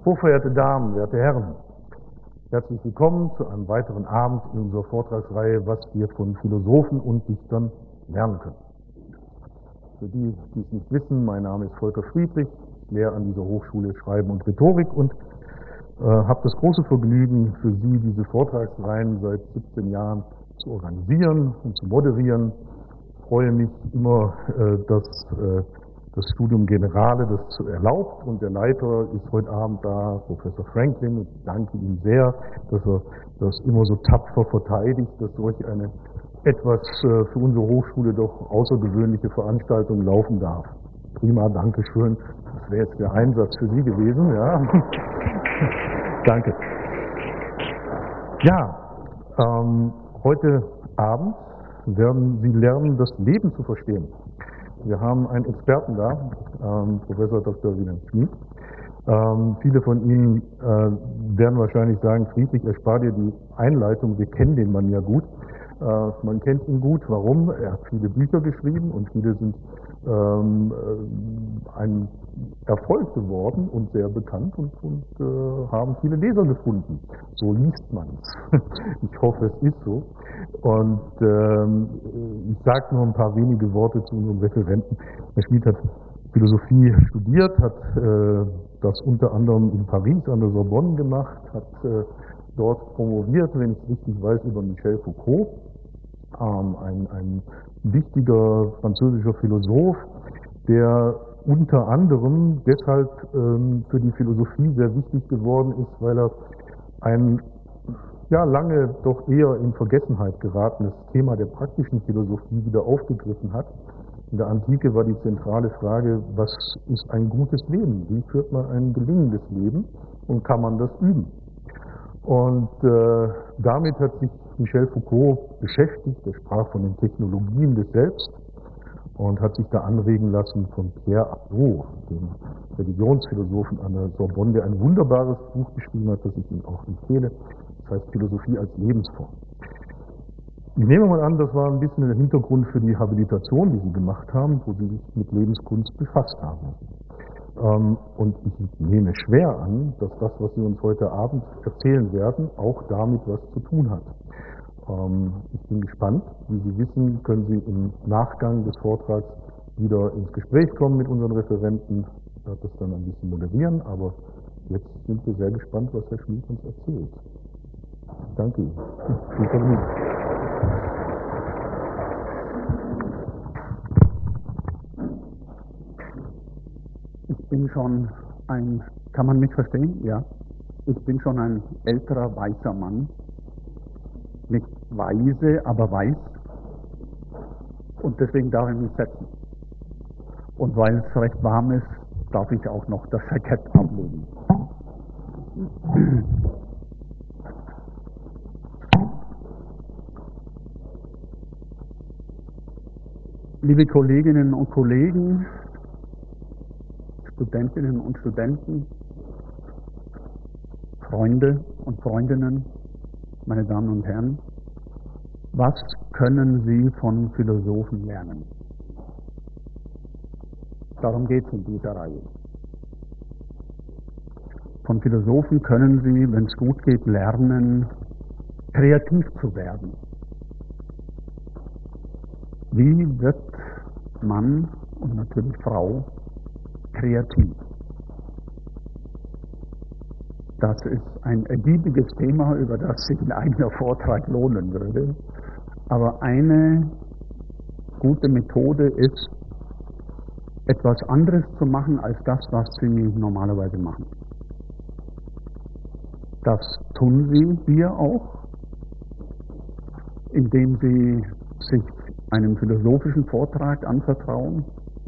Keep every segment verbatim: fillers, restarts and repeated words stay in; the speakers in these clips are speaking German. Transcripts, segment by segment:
Hochverehrte Damen, werte Herren, herzlich willkommen zu einem weiteren Abend in unserer Vortragsreihe, was wir von Philosophen und Dichtern lernen können. Für die, die es nicht wissen, mein Name ist Volker Friedrich, ich lehre an dieser Hochschule Schreiben und Rhetorik und äh, habe das große Vergnügen, für Sie diese Vortragsreihen seit siebzehn Jahren zu organisieren und zu moderieren. Ich freue mich immer, äh, dass äh, das Studium Generale das erlaubt und der Leiter ist heute Abend da, Professor Franklin, und ich danke ihm sehr, dass er das immer so tapfer verteidigt, dass solch eine etwas äh, für unsere Hochschule doch außergewöhnliche Veranstaltung laufen darf. Prima, danke schön. Das wäre jetzt der Einsatz für Sie gewesen, ja. Danke. Ja, ähm, heute Abend werden Sie lernen, das Leben zu verstehen. Wir haben einen Experten da, ähm, Professor Doktor Wilhelm Schmid. Ähm, viele von Ihnen äh, werden wahrscheinlich sagen, Friedrich, erspar dir die Einleitung, wir kennen den Mann ja gut. Äh, man kennt ihn gut, warum? Er hat viele Bücher geschrieben und viele sind ähm, äh, ein Erfolg geworden und sehr bekannt und, und äh, haben viele Leser gefunden. So liest man es. Ich hoffe, es ist so. Und ähm, ich sage nur ein paar wenige Worte zu unserem Referenten. Herr Schmid hat Philosophie studiert, hat äh, das unter anderem in Paris an der Sorbonne gemacht, hat äh, dort promoviert, wenn ich es richtig weiß, über Michel Foucault, ähm, ein, ein wichtiger französischer Philosoph, der unter anderem deshalb ähm, für die Philosophie sehr wichtig geworden ist, weil er ein ja, lange doch eher in Vergessenheit geratenes Thema der praktischen Philosophie wieder aufgegriffen hat. In der Antike war die zentrale Frage, was ist ein gutes Leben? Wie führt man ein gelingendes Leben und kann man das üben? Und äh, damit hat sich Michel Foucault beschäftigt. Er sprach von den Technologien des Selbst und hat sich da anregen lassen von Pierre Hadot, dem Religionsphilosophen an der Sorbonne, der ein wunderbares Buch geschrieben hat, das ich Ihnen auch empfehle. Das heißt Philosophie als Lebensform. Ich nehme mal an, das war ein bisschen der Hintergrund für die Habilitation, die Sie gemacht haben, wo Sie sich mit Lebenskunst befasst haben. Und ich nehme schwer an, dass das, was Sie uns heute Abend erzählen werden, auch damit was zu tun hat. Ich bin gespannt. Wie Sie wissen, können Sie im Nachgang des Vortrags wieder ins Gespräch kommen mit unseren Referenten. Ich werde das dann ein bisschen moderieren, aber jetzt sind wir sehr gespannt, was Herr Schmid uns erzählt. Danke Ihnen. Viel Vergnügen. Ich bin schon ein, kann man mich verstehen? Ja. Ich bin schon ein älterer, weißer Mann. Nicht weise, aber weiß. Und deswegen darf ich mich setzen. Und weil es recht warm ist, darf ich auch noch das Jackett ablegen. Liebe Kolleginnen und Kollegen, Studentinnen und Studenten, Freunde und Freundinnen, meine Damen und Herren, was können Sie von Philosophen lernen? Darum geht es in dieser Reihe. Von Philosophen können Sie, wenn es gut geht, lernen, kreativ zu werden. Wie wird Mann und natürlich Frau kreativ? Das ist ein ergiebiges Thema, über das sich ein eigener Vortrag lohnen würde. Aber eine gute Methode ist, etwas anderes zu machen als das, was Sie normalerweise machen. Das tun Sie hier auch, indem Sie sich einem philosophischen Vortrag anvertrauen.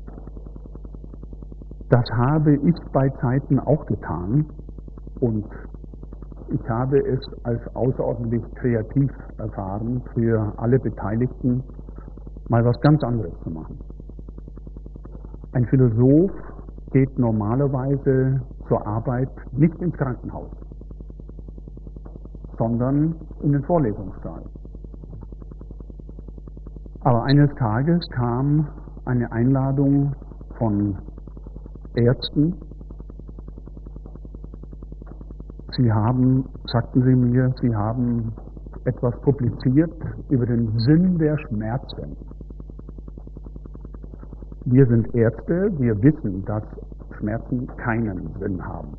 Das habe ich bei Zeiten auch getan und ich habe es als außerordentlich kreativ erfahren, für alle Beteiligten mal was ganz anderes zu machen. Ein Philosoph geht normalerweise zur Arbeit nicht ins Krankenhaus, sondern in den Vorlesungssaal. Aber eines Tages kam eine Einladung von Ärzten, Sie haben, sagten Sie mir, Sie haben etwas publiziert über den Sinn der Schmerzen. Wir sind Ärzte, wir wissen, dass Schmerzen keinen Sinn haben.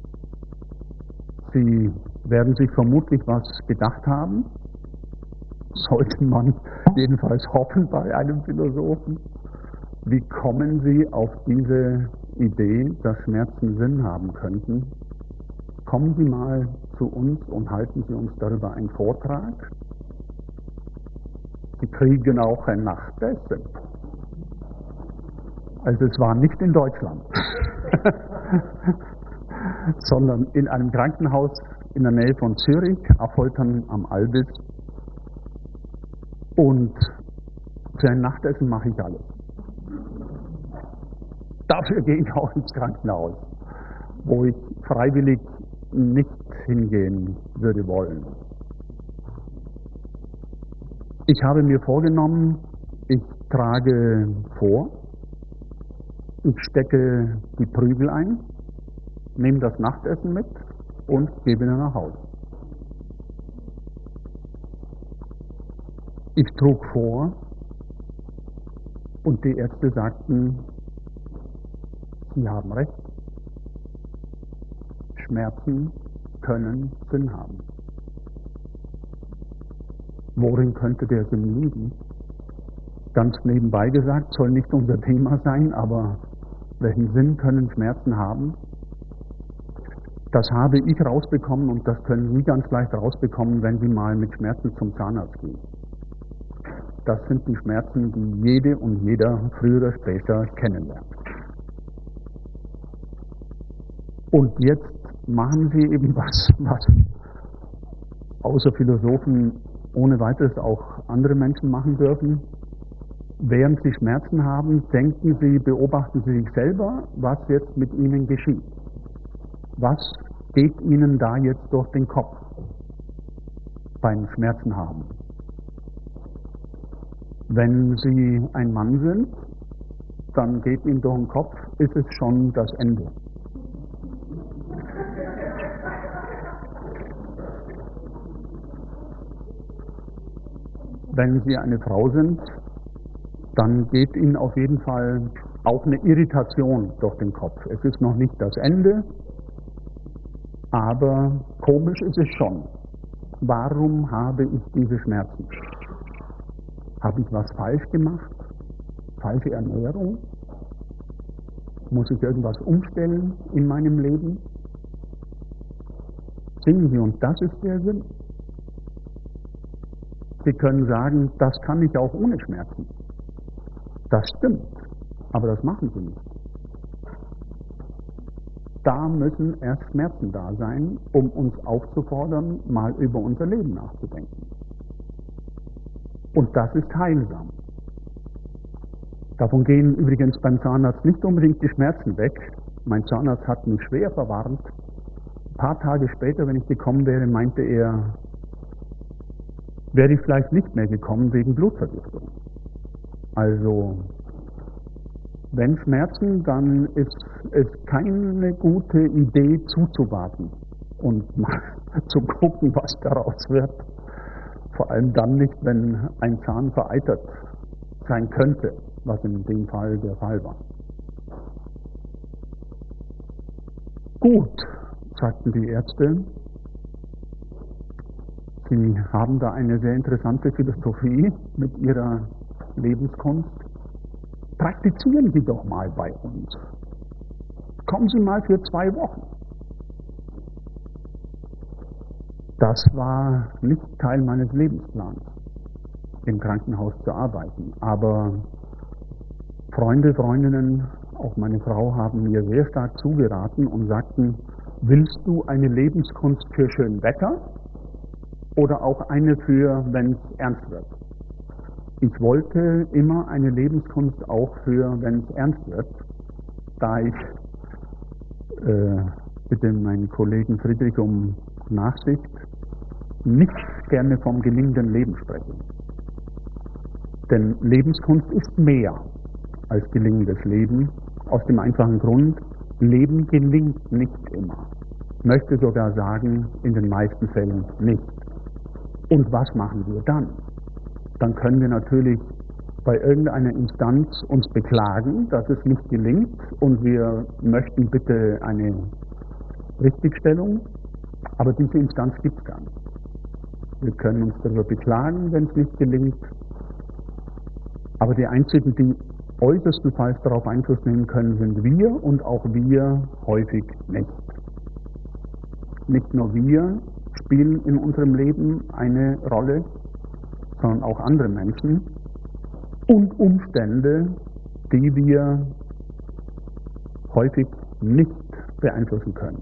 Sie werden sich vermutlich was gedacht haben, sollte man jedenfalls hoffen bei einem Philosophen. Wie kommen Sie auf diese Idee, dass Schmerzen Sinn haben könnten? Kommen Sie mal zu uns und halten Sie uns darüber einen Vortrag. Sie kriegen auch ein Nachtessen. Also es war nicht in Deutschland, sondern in einem Krankenhaus in der Nähe von Zürich, Affoltern am Albis. Und für ein Nachtessen mache ich alles. Dafür gehe ich auch ins Krankenhaus, wo ich freiwillig nicht hingehen würde wollen. Ich habe mir vorgenommen, ich trage vor, ich stecke die Prügel ein, nehme das Nachtessen mit und gehe wieder nach Hause. Ich trug vor und die Ärzte sagten, Sie haben recht, Schmerzen können Sinn haben. Worin könnte der Sinn liegen? Ganz nebenbei gesagt, soll nicht unser Thema sein, aber welchen Sinn können Schmerzen haben? Das habe ich rausbekommen und das können Sie ganz leicht rausbekommen, wenn Sie mal mit Schmerzen zum Zahnarzt gehen. Das sind die Schmerzen, die jede und jeder früher oder später kennenlernt. Und jetzt machen Sie eben was, was außer Philosophen ohne weiteres auch andere Menschen machen dürfen. Während Sie Schmerzen haben, denken Sie, beobachten Sie sich selber, was jetzt mit Ihnen geschieht. Was geht Ihnen da jetzt durch den Kopf beim Schmerzen haben? Wenn Sie ein Mann sind, dann geht Ihnen durch den Kopf, ist es schon das Ende. Wenn Sie eine Frau sind, dann geht Ihnen auf jeden Fall auch eine Irritation durch den Kopf. Es ist noch nicht das Ende, aber komisch ist es schon. Warum habe ich diese Schmerzen? Habe ich was falsch gemacht? Falsche Ernährung? Muss ich irgendwas umstellen in meinem Leben? Sehen Sie, und das ist der Sinn. Sie können sagen, das kann ich auch ohne Schmerzen. Das stimmt, aber das machen Sie nicht. Da müssen erst Schmerzen da sein, um uns aufzufordern, mal über unser Leben nachzudenken. Und das ist heilsam. Davon gehen übrigens beim Zahnarzt nicht unbedingt die Schmerzen weg. Mein Zahnarzt hat mich schwer verwarnt. Ein paar Tage später, wenn ich gekommen wäre, meinte er, wäre ich vielleicht nicht mehr gekommen wegen Blutvergiftung. Also, wenn Schmerzen, dann ist es keine gute Idee zuzuwarten und mal zu gucken, was daraus wird. Vor allem dann nicht, wenn ein Zahn vereitert sein könnte, was in dem Fall der Fall war. Gut, sagten die Ärzte, Sie haben da eine sehr interessante Philosophie mit Ihrer Lebenskunst. Praktizieren Sie doch mal bei uns. Kommen Sie mal für zwei Wochen. Das war nicht Teil meines Lebensplans, im Krankenhaus zu arbeiten. Aber Freunde, Freundinnen, auch meine Frau haben mir sehr stark zugeraten und sagten, willst du eine Lebenskunst für schön Wetter oder auch eine für, wenn es ernst wird? Ich wollte immer eine Lebenskunst auch für, wenn es ernst wird, da ich äh, bitte meinen Kollegen Friedrich um Nachsicht nicht gerne vom gelingenden Leben spreche. Denn Lebenskunst ist mehr als gelingendes Leben, aus dem einfachen Grund, Leben gelingt nicht immer. möchte sogar sagen, in den meisten Fällen nicht. Und was machen wir dann? Dann können wir natürlich bei irgendeiner Instanz uns beklagen, dass es nicht gelingt und wir möchten bitte eine Richtigstellung, aber diese Instanz gibt es gar nicht. Wir können uns darüber beklagen, wenn es nicht gelingt, aber die einzigen, die äußerstenfalls darauf Einfluss nehmen können, sind wir und auch wir häufig nicht. Nicht nur wir spielen in unserem Leben eine Rolle, sondern auch andere Menschen und Umstände, die wir häufig nicht beeinflussen können.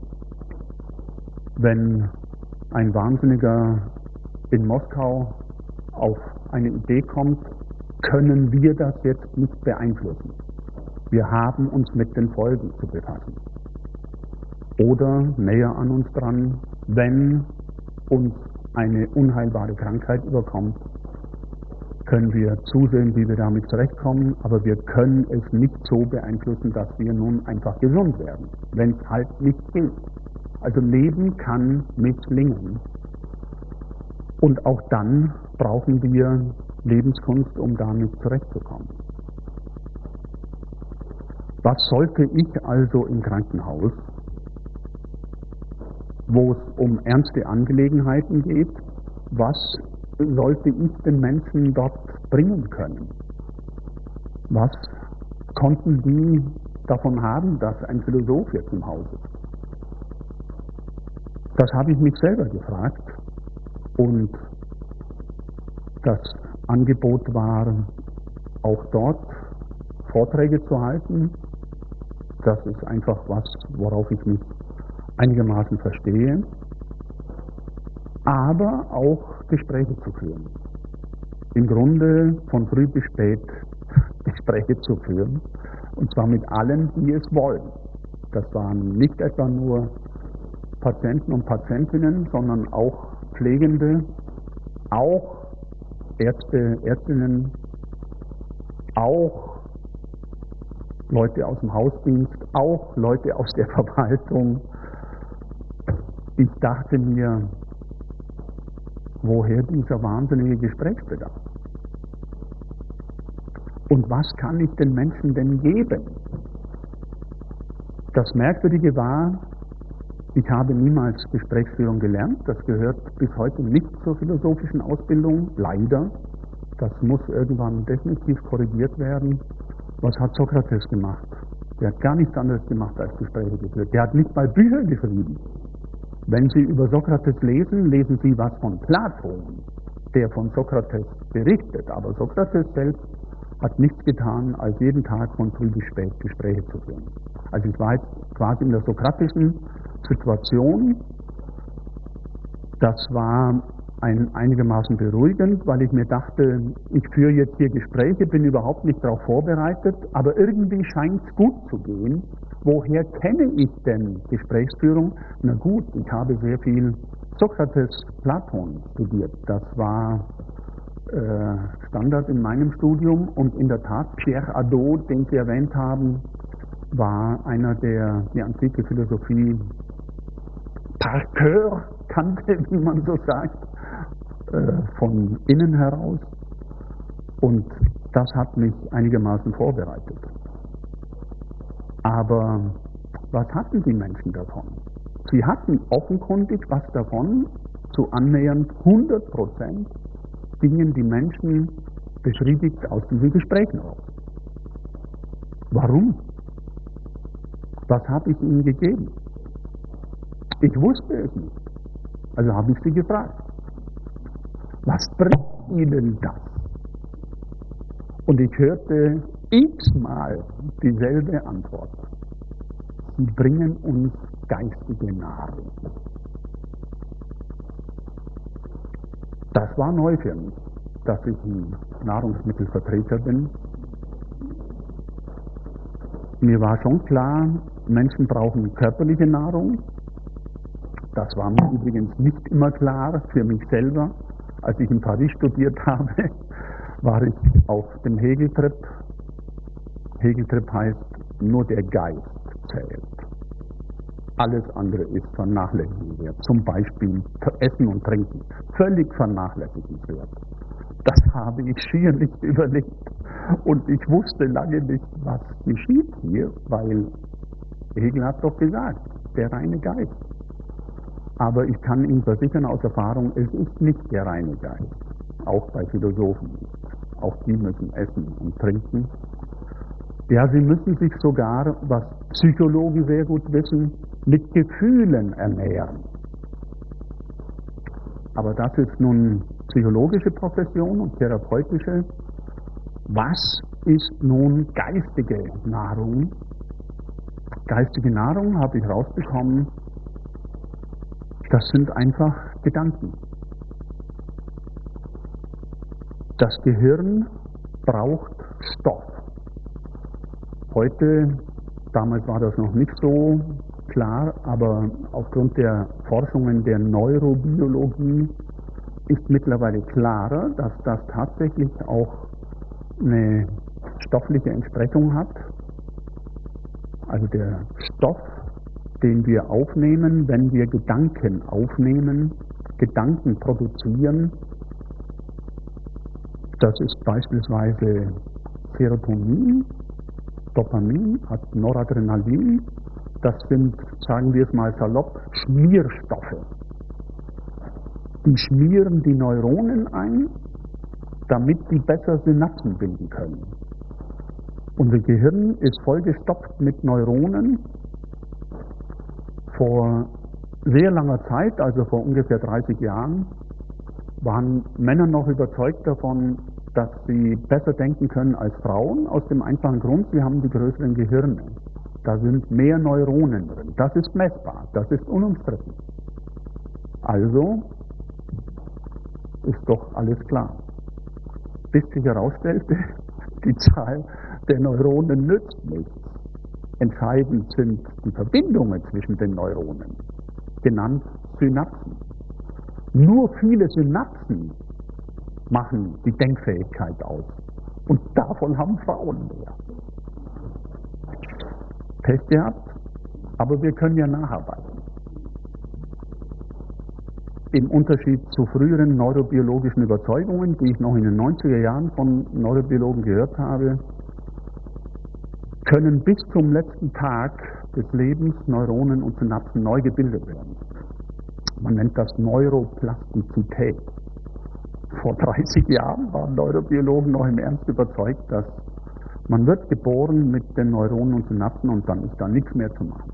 Wenn ein Wahnsinniger in Moskau auf eine Idee kommt, können wir das jetzt nicht beeinflussen. Wir haben uns mit den Folgen zu befassen. Oder näher an uns dran, wenn uns eine unheilbare Krankheit überkommt, können wir zusehen, wie wir damit zurechtkommen, aber wir können es nicht so beeinflussen, dass wir nun einfach gesund werden, wenn es halt nicht geht. Also Leben kann misslingen. Und auch dann brauchen wir Lebenskunst, um damit zurechtzukommen. Was sollte ich also im Krankenhaus, wo es um ernste Angelegenheiten geht, was sollte ich den Menschen dort bringen können? Was konnten die davon haben, dass ein Philosoph jetzt im Haus ist? Das habe ich mich selber gefragt und das Angebot war, auch dort Vorträge zu halten. Das ist einfach was, worauf ich mich einigermaßen verstehe, aber auch Gespräche zu führen. Im Grunde von früh bis spät Gespräche zu führen, und zwar mit allen, die es wollen. Das waren nicht etwa nur Patienten und Patientinnen, sondern auch Pflegende, auch Ärzte, Ärztinnen, auch Leute aus dem Hausdienst, auch Leute aus der Verwaltung. Ich dachte mir, woher dieser wahnsinnige Gesprächsbedarf? Und was kann ich den Menschen denn geben? Das Merkwürdige war, ich habe niemals Gesprächsführung gelernt, das gehört bis heute nicht zur philosophischen Ausbildung, leider. Das muss irgendwann definitiv korrigiert werden. Was hat Sokrates gemacht? Der hat gar nichts anderes gemacht als Gespräche geführt. Der hat nicht mal Bücher geschrieben. Wenn Sie über Sokrates lesen, lesen Sie was von Platon, der von Sokrates berichtet. Aber Sokrates selbst hat nichts getan, als jeden Tag von früh bis spät Gespräche zu führen. Also ich war jetzt quasi in der sokratischen Situation. Das war ein, einigermaßen beruhigend, weil ich mir dachte, ich führe jetzt hier Gespräche, bin überhaupt nicht darauf vorbereitet, aber irgendwie scheint es gut zu gehen. Woher kenne ich denn Gesprächsführung? Na gut, ich habe sehr viel Sokrates, Platon studiert. Das war äh, Standard in meinem Studium und in der Tat, Pierre Hadot, den Sie erwähnt haben, war einer, der die antike Philosophie par cœur kannte, wie man so sagt, äh, von innen heraus. Und das hat mich einigermaßen vorbereitet. Aber was hatten die Menschen davon? Sie hatten offenkundig was davon, zu annähernd hundert Prozent gingen die Menschen befriedigt aus diesen Gesprächen raus. Warum? Was habe ich ihnen gegeben? Ich wusste es nicht. Also habe ich sie gefragt. Was bringt ihnen das? Und ich hörte x-mal dieselbe Antwort. Sie bringen uns geistige Nahrung. Das war neu für mich, dass ich ein Nahrungsmittelvertreter bin. Mir war schon klar, Menschen brauchen körperliche Nahrung. Das war mir übrigens nicht immer klar für mich selber. Als ich in Paris studiert habe, war ich auf dem Hegel-Trip. Hegel-Trip heißt, nur der Geist zählt. Alles andere ist vernachlässigenswert. Zum Beispiel Essen und Trinken. Völlig vernachlässigenswert. Das habe ich schier nicht überlegt. Und ich wusste lange nicht, was geschieht hier, weil Hegel hat doch gesagt, der reine Geist. Aber ich kann Ihnen versichern aus Erfahrung, es ist nicht der reine Geist. Auch bei Philosophen nicht. Auch die müssen essen und trinken. Ja, sie müssen sich sogar, was Psychologen sehr gut wissen, mit Gefühlen ernähren. Aber das ist nun psychologische Profession und therapeutische. Was ist nun geistige Nahrung? Geistige Nahrung, habe ich rausbekommen, das sind einfach Gedanken. Das Gehirn braucht Stoff. Heute, damals war das noch nicht so klar, aber aufgrund der Forschungen der Neurobiologie ist mittlerweile klarer, dass das tatsächlich auch eine stoffliche Entsprechung hat. Also der Stoff, den wir aufnehmen, wenn wir Gedanken aufnehmen, Gedanken produzieren, das ist beispielsweise Serotonin, Dopamin, Noradrenalin, das sind, sagen wir es mal salopp, Schmierstoffe. Die schmieren die Neuronen ein, damit die besser Synapsen bilden können. Unser Gehirn ist vollgestopft mit Neuronen. Vor sehr langer Zeit, also vor ungefähr dreißig Jahren, waren Männer noch überzeugt davon, dass sie besser denken können als Frauen, aus dem einfachen Grund, sie haben die größeren Gehirne. Da sind mehr Neuronen drin. Das ist messbar, das ist unumstritten. Also ist doch alles klar. Bis sich herausstellte, die Zahl der Neuronen nützt nichts. Entscheidend sind die Verbindungen zwischen den Neuronen, genannt Synapsen. Nur viele Synapsen machen die Denkfähigkeit aus. Und davon haben Frauen mehr. Pech gehabt, aber wir können ja nacharbeiten. Im Unterschied zu früheren neurobiologischen Überzeugungen, die ich noch in den neunziger Jahren von Neurobiologen gehört habe, können bis zum letzten Tag des Lebens Neuronen und Synapsen neu gebildet werden. Man nennt das Neuroplastizität. Vor dreißig Jahren waren Neurobiologen noch im Ernst überzeugt, dass man wird geboren mit den Neuronen und Synapsen und dann ist da nichts mehr zu machen.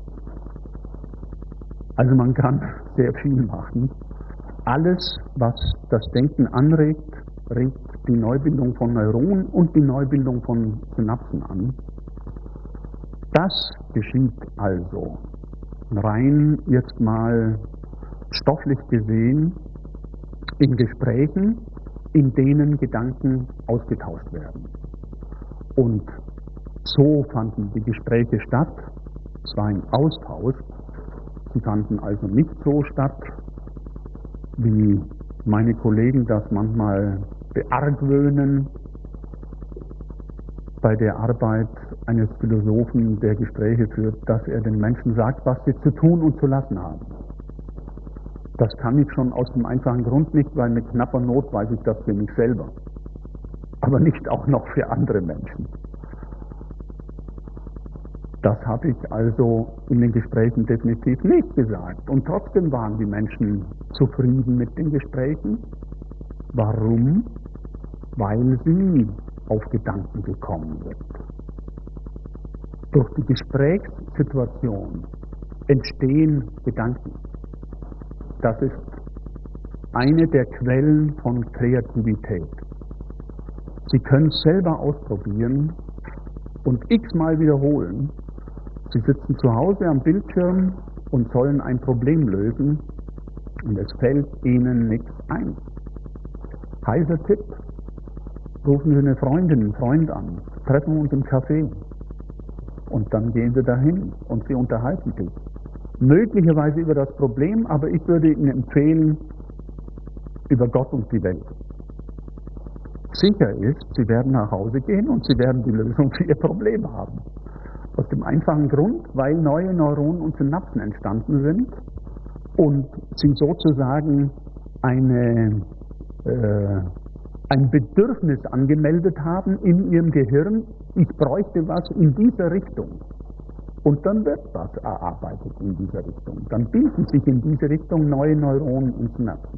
Also man kann sehr viel machen. Alles, was das Denken anregt, regt die Neubildung von Neuronen und die Neubildung von Synapsen an. Das geschieht also rein jetzt mal stofflich gesehen in Gesprächen, in denen Gedanken ausgetauscht werden. Und so fanden die Gespräche statt. Es war ein Austausch. Sie fanden also nicht so statt, wie meine Kollegen das manchmal beargwöhnen bei der Arbeit eines Philosophen, der Gespräche führt, dass er den Menschen sagt, was sie zu tun und zu lassen haben. Das kann ich schon aus dem einfachen Grund nicht, weil mit knapper Not weiß ich das für mich selber, aber nicht auch noch für andere Menschen. Das habe ich also in den Gesprächen definitiv nicht gesagt. Und trotzdem waren die Menschen zufrieden mit den Gesprächen. Warum? Weil sie auf Gedanken gekommen sind. Durch die Gesprächssituation entstehen Gedanken. Das ist eine der Quellen von Kreativität. Sie können es selber ausprobieren und x-mal wiederholen. Sie sitzen zu Hause am Bildschirm und sollen ein Problem lösen und es fällt Ihnen nichts ein. Heißer Tipp: Rufen Sie eine Freundin, einen Freund an, treffen uns im Café und dann gehen Sie dahin und Sie unterhalten sich. Möglicherweise über das Problem, aber ich würde Ihnen empfehlen, über Gott und die Welt. Sicher ist, Sie werden nach Hause gehen und Sie werden die Lösung für Ihr Problem haben. Aus dem einfachen Grund, weil neue Neuronen und Synapsen entstanden sind und sie sozusagen eine, äh, ein Bedürfnis angemeldet haben in ihrem Gehirn, ich bräuchte was in dieser Richtung. Und dann wird was erarbeitet in dieser Richtung. Dann bilden sich in diese Richtung neue Neuronen und Synapsen.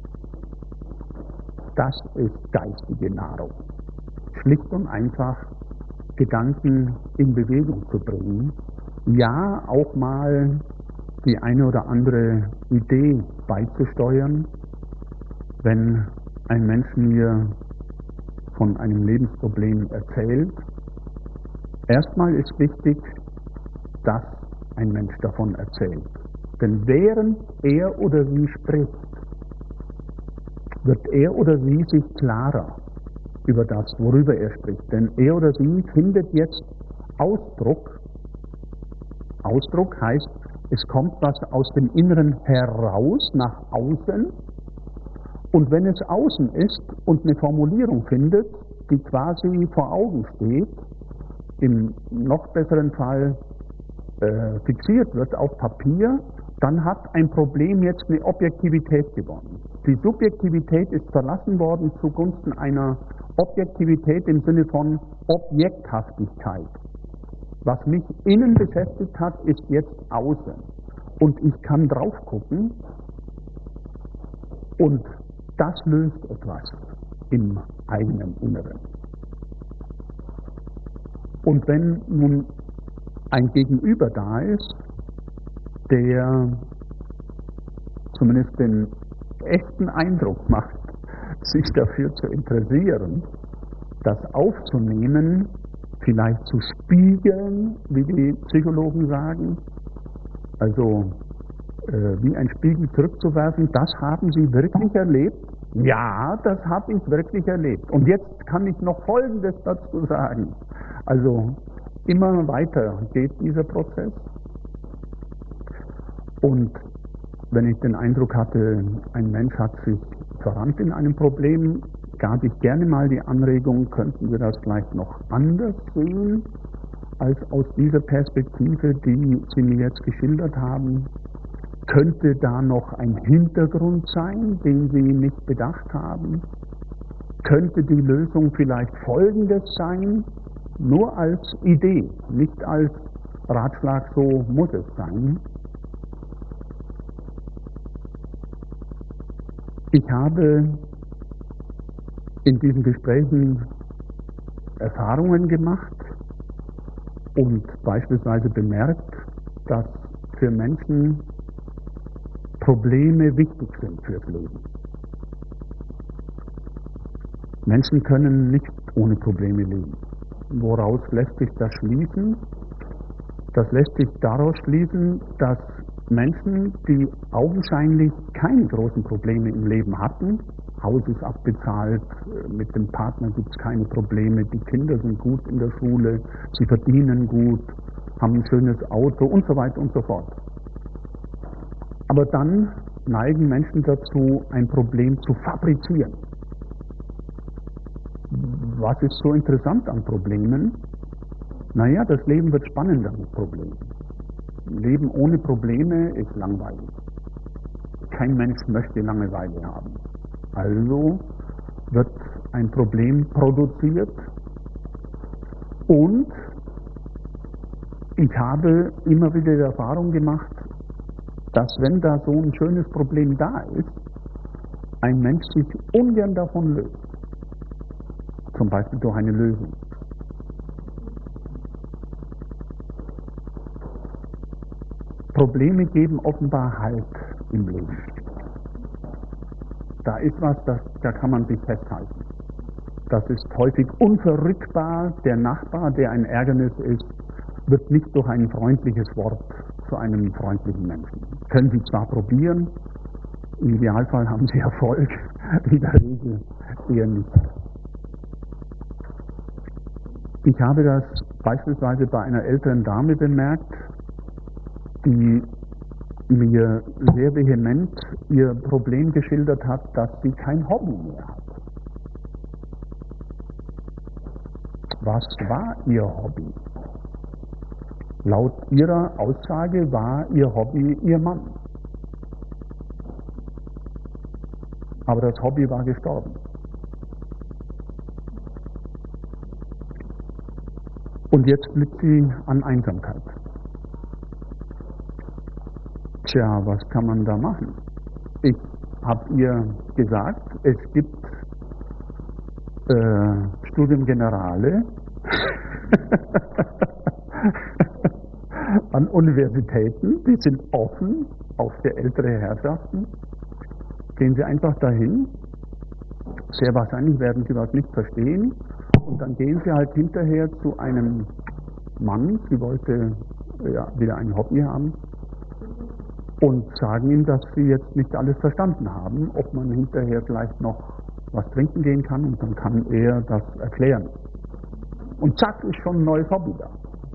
Das ist geistige Nahrung. Schlicht und einfach Gedanken in Bewegung zu bringen. Ja, auch mal die eine oder andere Idee beizusteuern, wenn ein Mensch mir von einem Lebensproblem erzählt. Erstmal ist wichtig, dass ein Mensch davon erzählt. Denn während er oder sie spricht, wird er oder sie sich klarer über das, worüber er spricht. Denn er oder sie findet jetzt Ausdruck. Ausdruck heißt, es kommt was aus dem Inneren heraus, nach außen. Und wenn es außen ist und eine Formulierung findet, die quasi vor Augen steht, im noch besseren Fall äh, fixiert wird auf Papier, dann hat ein Problem jetzt eine Objektivität gewonnen. Die Subjektivität ist verlassen worden zugunsten einer Objektivität im Sinne von Objekthaftigkeit. Was mich innen beschäftigt hat, ist jetzt außen. Und ich kann drauf gucken und das löst etwas im eigenen Inneren. Und wenn nun ein Gegenüber da ist, der zumindest den echten Eindruck macht, sich dafür zu interessieren, das aufzunehmen, vielleicht zu spiegeln, wie die Psychologen sagen, also äh, wie ein Spiegel zurückzuwerfen, das haben Sie wirklich erlebt? Ja, das habe ich wirklich erlebt. Und jetzt kann ich noch Folgendes dazu sagen. Also immer weiter geht dieser Prozess. Und wenn ich den Eindruck hatte, ein Mensch hat sich verrannt in einem Problem, gab ich gerne mal die Anregung, könnten wir das vielleicht noch anders sehen, als aus dieser Perspektive, die Sie mir jetzt geschildert haben. Könnte da noch ein Hintergrund sein, den Sie nicht bedacht haben? Könnte die Lösung vielleicht Folgendes sein? Nur als Idee, nicht als Ratschlag, so muss es sein. Ich habe in diesen Gesprächen Erfahrungen gemacht und beispielsweise bemerkt, dass für Menschen Probleme wichtig sind fürs Leben. Menschen können nicht ohne Probleme leben. Woraus lässt sich das schließen? Das lässt sich daraus schließen, dass Menschen, die augenscheinlich keine großen Probleme im Leben hatten, Haus ist abbezahlt, mit dem Partner gibt es keine Probleme, die Kinder sind gut in der Schule, sie verdienen gut, haben ein schönes Auto und so weiter und so fort. Aber dann neigen Menschen dazu, ein Problem zu fabrizieren. Was ist so interessant an Problemen? Naja, das Leben wird spannender mit Problemen. Leben ohne Probleme ist langweilig. Kein Mensch möchte Langeweile haben. Also wird ein Problem produziert und ich habe immer wieder die Erfahrung gemacht, dass wenn da so ein schönes Problem da ist, ein Mensch sich ungern davon löst. Zum Beispiel durch eine Lösung. Probleme geben offenbar Halt im Leben. Da ist was, das, da kann man sich festhalten. Das ist häufig unverrückbar. Der Nachbar, der ein Ärgernis ist, wird nicht durch ein freundliches Wort zu einem freundlichen Menschen. Können Sie zwar probieren, im Idealfall haben Sie Erfolg, in der Regel eher nicht. Ich habe das beispielsweise bei einer älteren Dame bemerkt, die mir sehr vehement ihr Problem geschildert hat, dass sie kein Hobby mehr hat. Was war ihr Hobby? Laut ihrer Aussage war ihr Hobby ihr Mann. Aber das Hobby war gestorben. Und jetzt litt sie an Einsamkeit. Tja, was kann man da machen? Ich habe ihr gesagt, es gibt äh, Studium Generale an Universitäten, die sind offen auch für ältere Herrschaften. Gehen Sie einfach dahin, sehr wahrscheinlich werden Sie was nicht verstehen, und dann gehen Sie halt hinterher zu einem Mann, sie wollte ja, wieder ein Hobby haben, und sagen ihm, dass Sie jetzt nicht alles verstanden haben, ob man hinterher vielleicht noch was trinken gehen kann, und dann kann er das erklären. Und zack, ist schon ein neues Hobby da.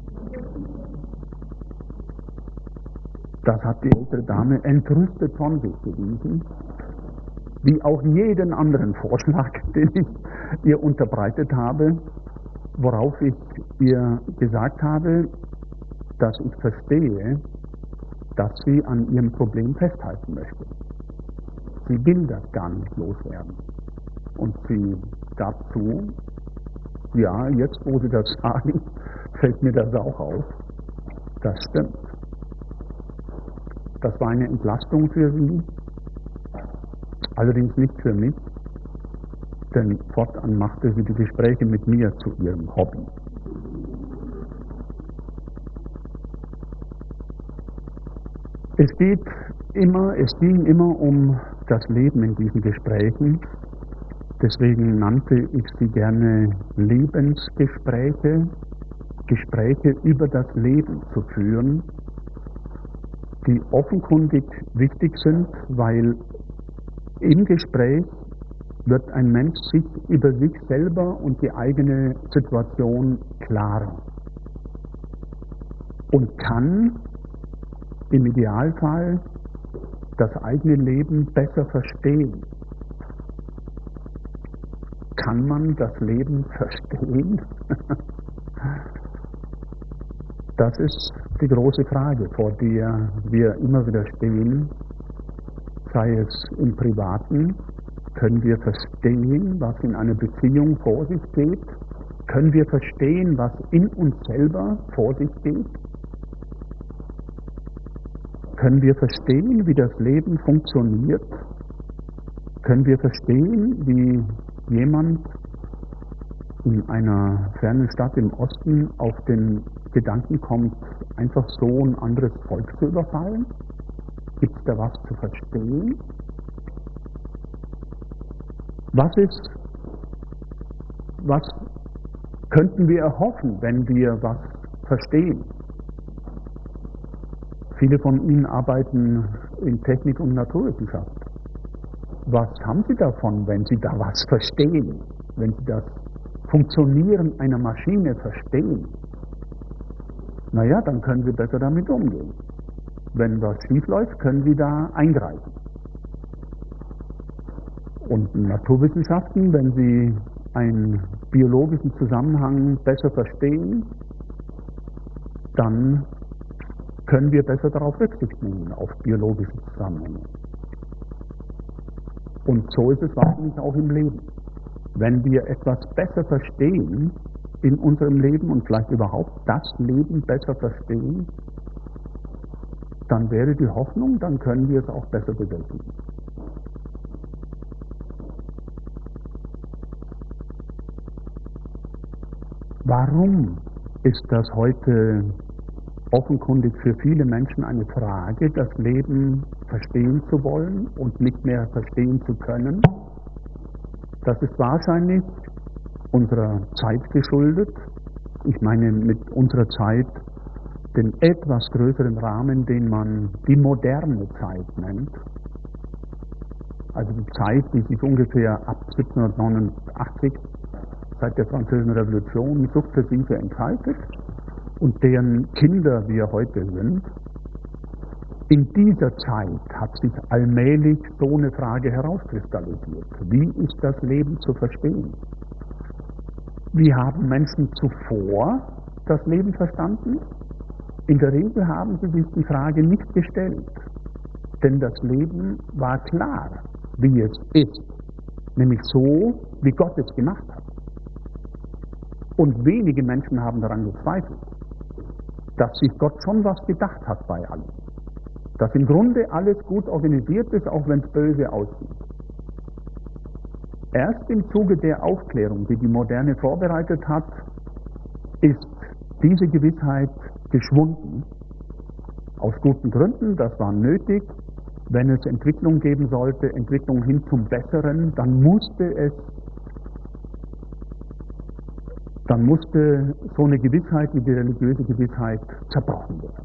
Das hat die ältere Dame entrüstet von sich gewiesen, wie auch jeden anderen Vorschlag, den ich ihr unterbreitet habe, worauf ich ihr gesagt habe, dass ich verstehe, dass sie an ihrem Problem festhalten möchte. Sie will das gar nicht loswerden. Und sie gab zu, ja, jetzt wo Sie das sagen, fällt mir das auch auf. Das stimmt. Das war eine Entlastung für sie, allerdings nicht für mich, denn fortan machte sie die Gespräche mit mir zu ihrem Hobby. Es geht immer, es ging immer um das Leben in diesen Gesprächen. Deswegen nannte ich sie gerne Lebensgespräche, Gespräche über das Leben zu führen, die offenkundig wichtig sind, weil im Gespräch wird ein Mensch sich über sich selber und die eigene Situation klar und kann im Idealfall das eigene Leben besser verstehen. Kann man das Leben verstehen? Das ist die große Frage, vor der wir immer wieder stehen, sei es im Privaten. Können wir verstehen, was in einer Beziehung vor sich geht? Können wir verstehen, was in uns selber vor sich geht? Können wir verstehen, wie das Leben funktioniert? Können wir verstehen, wie jemand in einer fernen Stadt im Osten auf den Gedanken kommt, einfach so ein anderes Volk zu überfallen? Gibt es da was zu verstehen? Was ist, was könnten wir erhoffen, wenn wir was verstehen? Viele von Ihnen arbeiten in Technik und Naturwissenschaft. Was haben Sie davon, wenn Sie da was verstehen? Wenn Sie das Funktionieren einer Maschine verstehen? Naja, dann können Sie besser damit umgehen. Wenn was schief läuft, können Sie da eingreifen. Und in Naturwissenschaften, wenn Sie einen biologischen Zusammenhang besser verstehen, dann können wir besser darauf Rücksicht nehmen, auf biologische Zusammenhänge. Und so ist es wahrscheinlich auch im Leben. Wenn wir etwas besser verstehen in unserem Leben und vielleicht überhaupt das Leben besser verstehen, dann wäre die Hoffnung, dann können wir es auch besser bewältigen. Warum ist das heute offenkundig für viele Menschen eine Frage, das Leben verstehen zu wollen und nicht mehr verstehen zu können? Das ist wahrscheinlich unserer Zeit geschuldet. Ich meine mit unserer Zeit den etwas größeren Rahmen, den man die moderne Zeit nennt. Also die Zeit, die sich ungefähr ab siebzehnhundertneunundachtzig, seit der Französischen Revolution, sukzessive entfaltet und deren Kinder wir heute sind. In dieser Zeit hat sich allmählich so eine Frage herauskristallisiert. Wie ist das Leben zu verstehen? Wie haben Menschen zuvor das Leben verstanden? In der Regel haben sie sich die Frage nicht gestellt, denn das Leben war klar, wie es ist, nämlich so, wie Gott es gemacht hat. Und wenige Menschen haben daran gezweifelt, dass sich Gott schon was gedacht hat bei allem. Dass im Grunde alles gut organisiert ist, auch wenn es böse aussieht. Erst im Zuge der Aufklärung, die die Moderne vorbereitet hat, ist diese Gewissheit geschwunden. Aus guten Gründen, das war nötig. Wenn es Entwicklung geben sollte, Entwicklung hin zum Besseren, dann musste es, dann musste so eine Gewissheit wie die religiöse Gewissheit zerbrochen werden.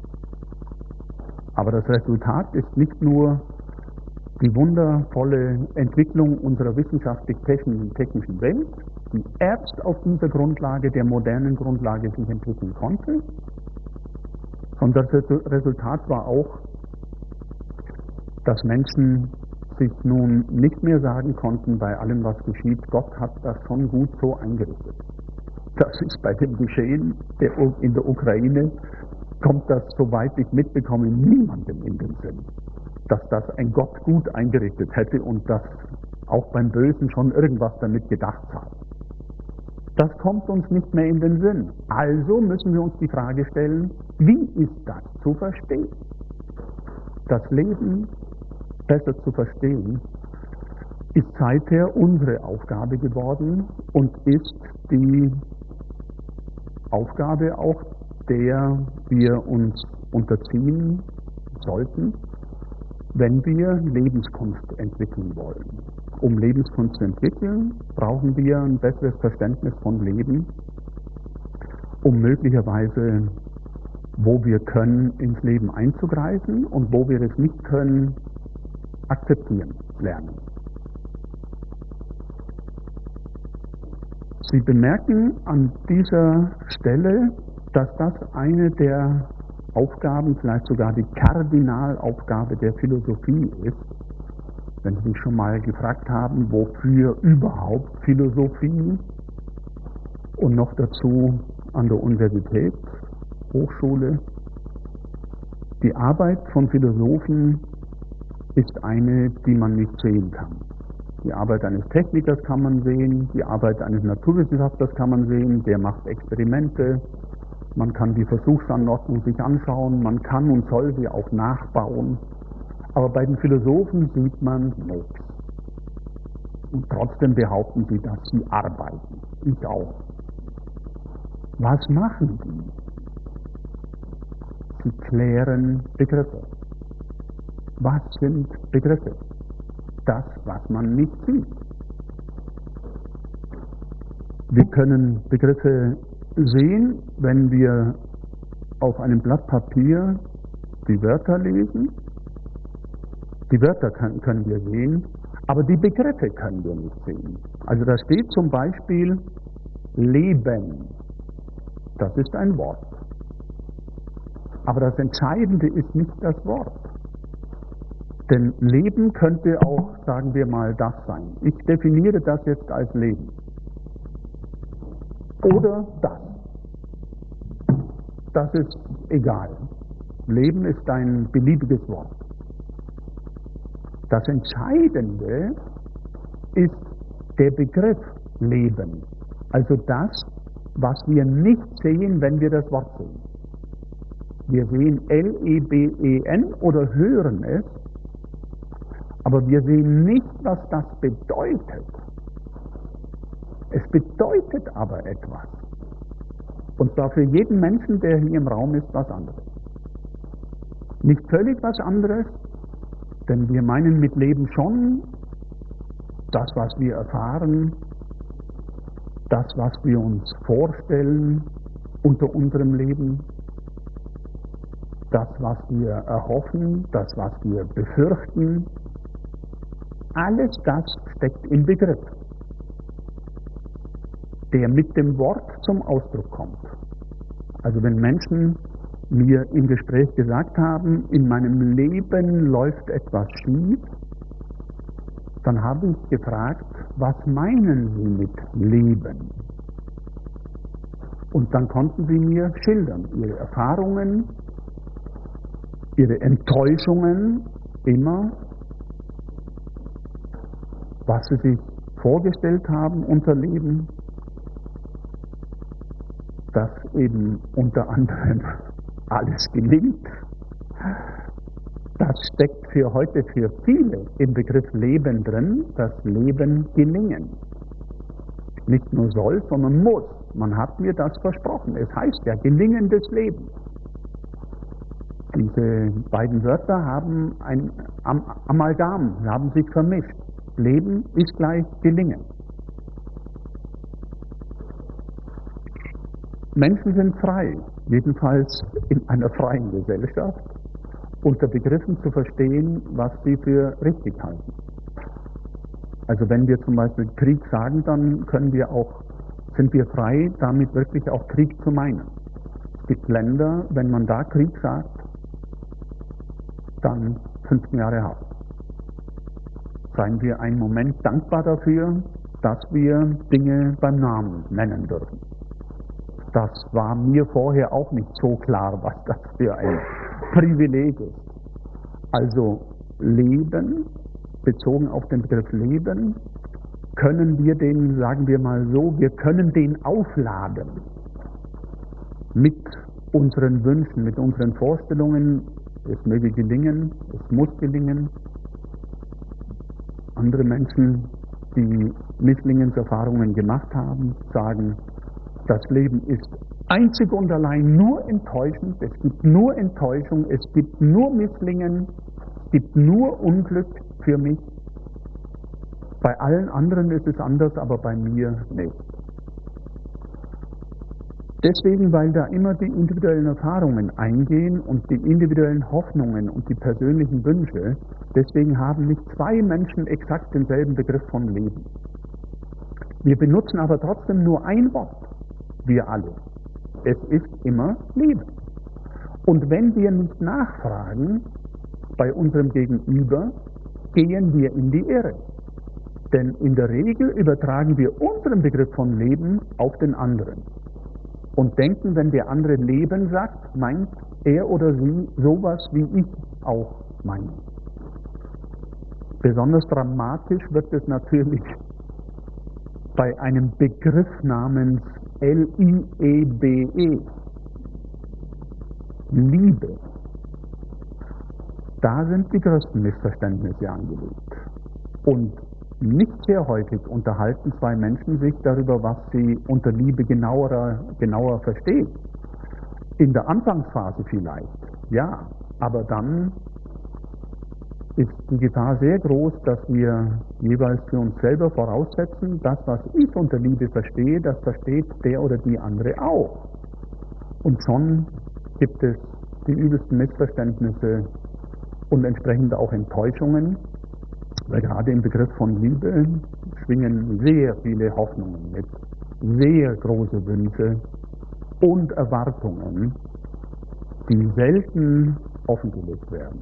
Aber das Resultat ist nicht nur die wundervolle Entwicklung unserer wissenschaftlich-technischen Welt, die erst auf dieser Grundlage, der modernen Grundlage, sich entwickeln konnte, sondern das Resultat war auch, dass Menschen sich nun nicht mehr sagen konnten, bei allem, was geschieht, Gott hat das schon gut so eingerichtet. Das ist bei dem Geschehen der, in der Ukraine, kommt das, soweit ich mitbekomme, niemandem in den Sinn, dass das ein Gott gut eingerichtet hätte und dass auch beim Bösen schon irgendwas damit gedacht hat. Das kommt uns nicht mehr in den Sinn. Also müssen wir uns die Frage stellen, wie ist das zu verstehen? Das Leben besser zu verstehen, ist seither unsere Aufgabe geworden und ist die Aufgabe auch, der wir uns unterziehen sollten, wenn wir Lebenskunst entwickeln wollen. Um Lebenskunst zu entwickeln, brauchen wir ein besseres Verständnis von Leben, um möglicherweise, wo wir können, ins Leben einzugreifen und wo wir es nicht können, akzeptieren lernen. Sie bemerken an dieser Stelle, dass das eine der Aufgaben, vielleicht sogar die Kardinalaufgabe der Philosophie ist. Wenn Sie sich schon mal gefragt haben, wofür überhaupt Philosophie und noch dazu an der Universität, Hochschule. Die Arbeit von Philosophen ist eine, die man nicht sehen kann. Die Arbeit eines Technikers kann man sehen, die Arbeit eines Naturwissenschaftlers kann man sehen, der macht Experimente, man kann die Versuchsanordnung sich anschauen, man kann und soll sie auch nachbauen, aber bei den Philosophen sieht man nichts. Und trotzdem behaupten sie, dass sie arbeiten. Ich auch. Was machen die? Sie klären Begriffe. Was sind Begriffe? Das, was man nicht sieht. Wir können Begriffe sehen, wenn wir auf einem Blatt Papier die Wörter lesen. Die Wörter können, können wir sehen, aber die Begriffe können wir nicht sehen. Also da steht zum Beispiel Leben. Das ist ein Wort. Aber das Entscheidende ist nicht das Wort. Denn Leben könnte auch, sagen wir mal, das sein. Ich definiere das jetzt als Leben. Oder das. Das ist egal. Leben ist ein beliebiges Wort. Das Entscheidende ist der Begriff Leben. Also das, was wir nicht sehen, wenn wir das Wort sehen. Wir sehen L E B E N oder hören es, aber wir sehen nicht, was das bedeutet. Es bedeutet aber etwas. Und zwar für jeden Menschen, der hier im Raum ist, was anderes. Nicht völlig was anderes, denn wir meinen mit Leben schon das, was wir erfahren, das, was wir uns vorstellen unter unserem Leben, das, was wir erhoffen, das, was wir befürchten. Alles das steckt im Begriff, der mit dem Wort zum Ausdruck kommt. Also wenn Menschen mir im Gespräch gesagt haben, in meinem Leben läuft etwas schief, dann habe ich gefragt, was meinen Sie mit Leben? Und dann konnten sie mir schildern, ihre Erfahrungen, ihre Enttäuschungen, immer, was sie sich vorgestellt haben unter Leben, dass eben unter anderem alles gelingt. Das steckt für heute für viele im Begriff Leben drin, das Leben gelingen. Nicht nur soll, sondern muss. Man hat mir das versprochen. Es heißt ja gelingendes Leben. Diese beiden Wörter haben ein Am Amalgam, haben sich vermischt. Leben ist gleich gelingen. Menschen sind frei, jedenfalls in einer freien Gesellschaft, unter Begriffen zu verstehen, was sie für richtig halten. Also wenn wir zum Beispiel Krieg sagen, dann können wir auch, sind wir frei, damit wirklich auch Krieg zu meinen. Es gibt Länder, wenn man da Krieg sagt, dann fünfzehn Jahre Haft. Seien wir einen Moment dankbar dafür, dass wir Dinge beim Namen nennen dürfen. Das war mir vorher auch nicht so klar, was das für ein Privileg ist. Also Leben, bezogen auf den Begriff Leben, können wir den, sagen wir mal so, wir können den aufladen mit unseren Wünschen, mit unseren Vorstellungen. Es möge gelingen, es muss gelingen. Andere Menschen, die Misslingenserfahrungen gemacht haben, sagen, das Leben ist einzig und allein nur enttäuschend, es gibt nur Enttäuschung, es gibt nur Misslingen, es gibt nur Unglück für mich. Bei allen anderen ist es anders, aber bei mir nicht. Deswegen, weil da immer die individuellen Erfahrungen eingehen und die individuellen Hoffnungen und die persönlichen Wünsche, deswegen haben nicht zwei Menschen exakt denselben Begriff von Leben. Wir benutzen aber trotzdem nur ein Wort, wir alle. Es ist immer Leben. Und wenn wir nicht nachfragen bei unserem Gegenüber, gehen wir in die Irre. Denn in der Regel übertragen wir unseren Begriff von Leben auf den anderen. Und denken, wenn der andere Leben sagt, meint er oder sie sowas, wie ich auch meine. Besonders dramatisch wird es natürlich bei einem Begriff namens L I E B E, Liebe. Da sind die größten Missverständnisse angelegt. Und nicht sehr häufig unterhalten zwei Menschen sich darüber, was sie unter Liebe genauer, genauer verstehen. In der Anfangsphase vielleicht, ja, aber dann ist die Gefahr sehr groß, dass wir jeweils für uns selber voraussetzen, das, was ich unter Liebe verstehe, das versteht der oder die andere auch. Und schon gibt es die übelsten Missverständnisse und entsprechend auch Enttäuschungen, weil gerade im Begriff von Liebe schwingen sehr viele Hoffnungen mit, sehr große Wünsche und Erwartungen, die selten offengelegt werden.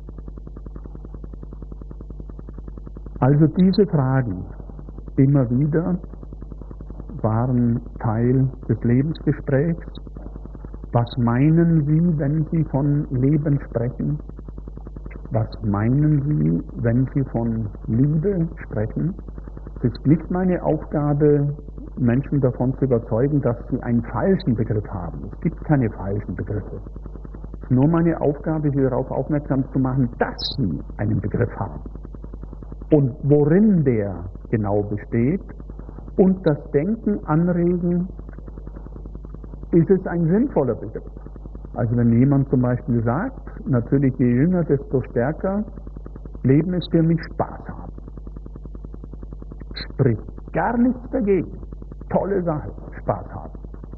Also diese Fragen immer wieder waren Teil des Lebensgesprächs. Was meinen Sie, wenn Sie von Leben sprechen? Was meinen Sie, wenn Sie von Liebe sprechen? Es ist nicht meine Aufgabe, Menschen davon zu überzeugen, dass sie einen falschen Begriff haben. Es gibt keine falschen Begriffe. Es ist nur meine Aufgabe, Sie darauf aufmerksam zu machen, dass Sie einen Begriff haben. Und worin der genau besteht und das Denken anregen, ist es ein sinnvoller Begriff. Also wenn jemand zum Beispiel sagt, natürlich je jünger, desto stärker, Leben ist für mich Spaß haben. Spricht gar nichts dagegen. Tolle Sache, Spaß haben.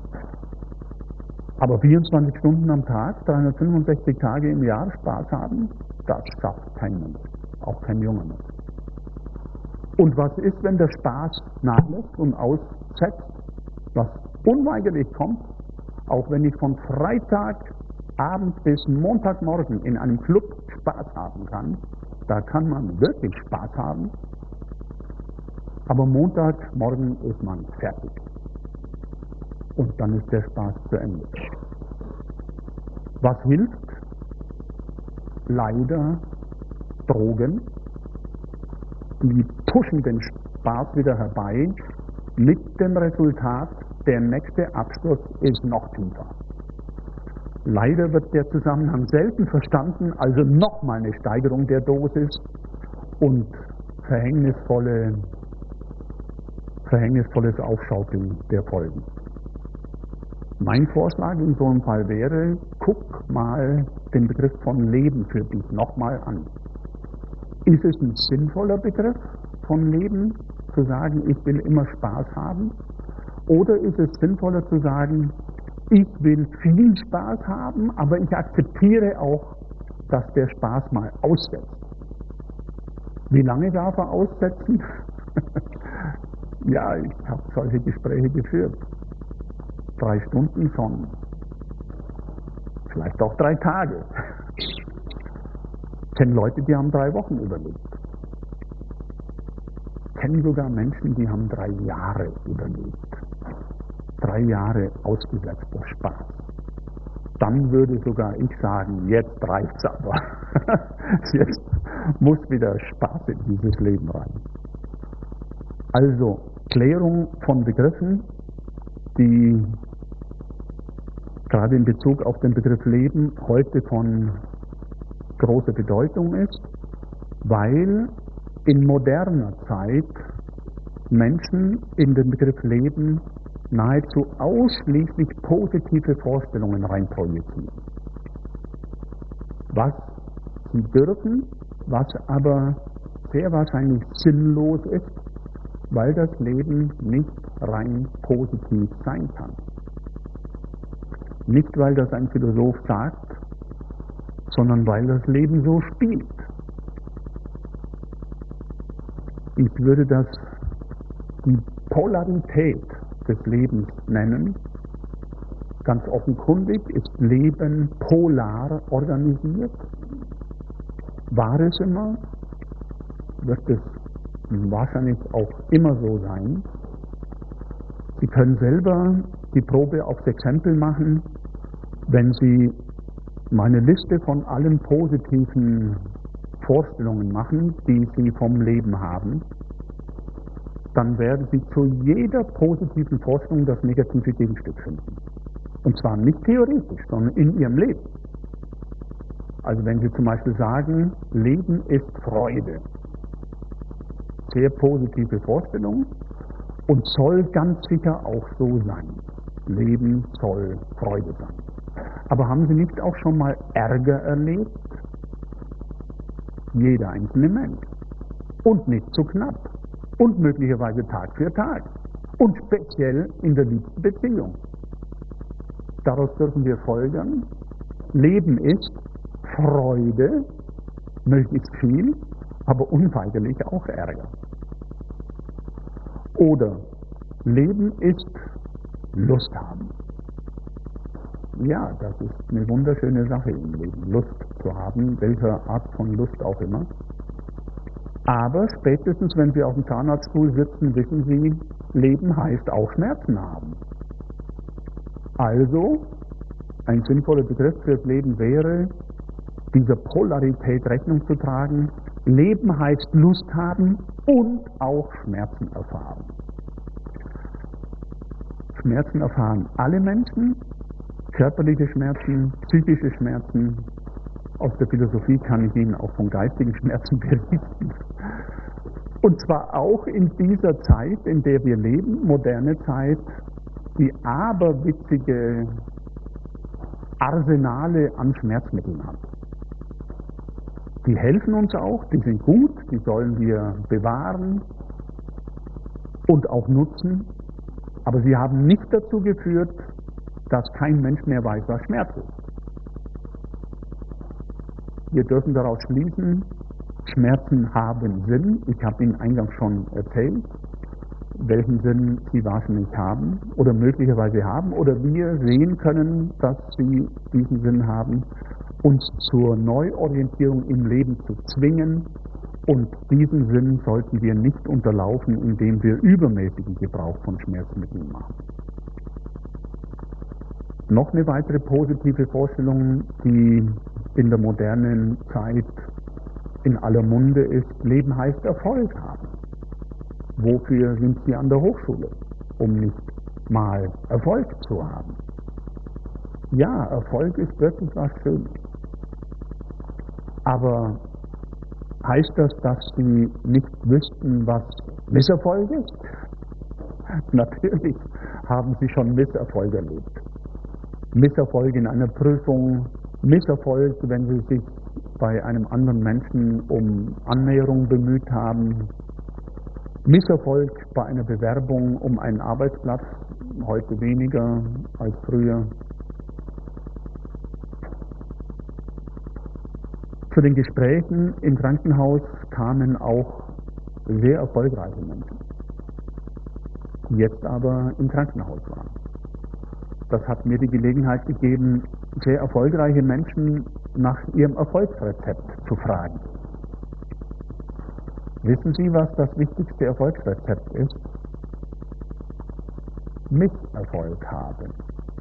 Aber vierundzwanzig Stunden am Tag, dreihundertfünfundsechzig Tage im Jahr Spaß haben, das schafft kein Mensch, auch kein junger Mensch. Und was ist, wenn der Spaß nachlässt und aussetzt, was unweigerlich kommt, auch wenn ich von Freitagabend bis Montagmorgen in einem Club Spaß haben kann, da kann man wirklich Spaß haben, aber Montagmorgen ist man fertig. und dann ist der Spaß zu Ende. Was hilft? Leider Drogen, die pushen den Spaß wieder herbei, mit dem Resultat, der nächste Absturz ist noch tiefer. Leider wird der Zusammenhang selten verstanden, also nochmal eine Steigerung der Dosis und verhängnisvolle, verhängnisvolles Aufschaukeln der Folgen. Mein Vorschlag in so einem Fall wäre, guck mal den Begriff von Leben für dich nochmal an. Ist es ein sinnvoller Begriff von Leben, zu sagen, ich will immer Spaß haben? Oder ist es sinnvoller zu sagen, ich will viel Spaß haben, aber ich akzeptiere auch, dass der Spaß mal aussetzt? Wie lange darf er aussetzen? Ja, ich habe solche Gespräche geführt. Drei Stunden schon. Vielleicht auch drei Tage. Ich kenne Leute, die haben drei Wochen überlebt. Ich kenne sogar Menschen, die haben drei Jahre überlebt. Drei Jahre ausgesetzter Spaß. Dann würde sogar ich sagen, jetzt reicht's aber. Jetzt muss wieder Spaß in dieses Leben rein. Also, Klärung von Begriffen, die gerade in Bezug auf den Begriff Leben heute von großer Bedeutung ist, weil in moderner Zeit Menschen in den Begriff Leben nahezu ausschließlich positive Vorstellungen reinprojizieren. Was sie dürfen, was aber sehr wahrscheinlich sinnlos ist, weil das Leben nicht rein positiv sein kann. Nicht, weil das ein Philosoph sagt, sondern weil das Leben so spielt. Ich würde das die Polarität des Lebens nennen. Ganz offenkundig ist Leben polar organisiert. War es immer, wird es wahrscheinlich auch immer so sein. Sie können selber die Probe aufs Exempel machen, wenn Sie mal eine Liste von allen positiven Vorstellungen machen, die Sie vom Leben haben, dann werden Sie zu jeder positiven Vorstellung das negative Gegenstück finden. Und zwar nicht theoretisch, sondern in Ihrem Leben. Also wenn Sie zum Beispiel sagen, Leben ist Freude. Sehr positive Vorstellung und soll ganz sicher auch so sein. Leben soll Freude sein. Aber haben Sie nicht auch schon mal Ärger erlebt? Jeder einzelne Mensch. Und nicht zu knapp. Und möglicherweise Tag für Tag. Und speziell in der liebsten Beziehung. Daraus dürfen wir folgern, Leben ist Freude, möglichst viel, aber unweigerlich auch Ärger. Oder Leben ist Lust haben. Ja, das ist eine wunderschöne Sache im Leben, Lust zu haben, welcher Art von Lust auch immer. Aber spätestens, wenn Sie auf dem Zahnarztstuhl sitzen, wissen Sie, Leben heißt auch Schmerzen haben. Also, ein sinnvoller Begriff fürs Leben wäre, dieser Polarität Rechnung zu tragen. Leben heißt Lust haben und auch Schmerzen erfahren. Schmerzen erfahren alle Menschen, körperliche Schmerzen, psychische Schmerzen. Aus der Philosophie kann ich Ihnen auch von geistigen Schmerzen berichten. Und zwar auch in dieser Zeit, in der wir leben, moderne Zeit, die aberwitzige Arsenale an Schmerzmitteln hat. Die helfen uns auch, die sind gut, die sollen wir bewahren und auch nutzen, aber sie haben nicht dazu geführt, dass kein Mensch mehr weiß, was Schmerz ist. Wir dürfen daraus schließen, Schmerzen haben Sinn. Ich habe Ihnen eingangs schon erzählt, welchen Sinn sie wahrscheinlich haben oder möglicherweise haben oder wir sehen können, dass sie diesen Sinn haben, uns zur Neuorientierung im Leben zu zwingen, und diesen Sinn sollten wir nicht unterlaufen, indem wir übermäßigen Gebrauch von Schmerzmitteln machen. Noch eine weitere positive Vorstellung, die in der modernen Zeit in aller Munde ist: Leben heißt Erfolg haben. Wofür sind Sie an der Hochschule? Um nicht mal Erfolg zu haben. Ja, Erfolg ist wirklich was Schönes. Aber heißt das, dass Sie nicht wüssten, was Misserfolg ist? Natürlich haben Sie schon Misserfolg erlebt. Misserfolg in einer Prüfung, Misserfolg, wenn Sie sich bei einem anderen Menschen um Annäherung bemüht haben, Misserfolg bei einer Bewerbung um einen Arbeitsplatz, heute weniger als früher. Zu den Gesprächen im Krankenhaus kamen auch sehr erfolgreiche Menschen, die jetzt aber im Krankenhaus waren. Das hat mir die Gelegenheit gegeben, sehr erfolgreiche Menschen nach ihrem Erfolgsrezept zu fragen. Wissen Sie, was das wichtigste Erfolgsrezept ist? Misserfolg haben.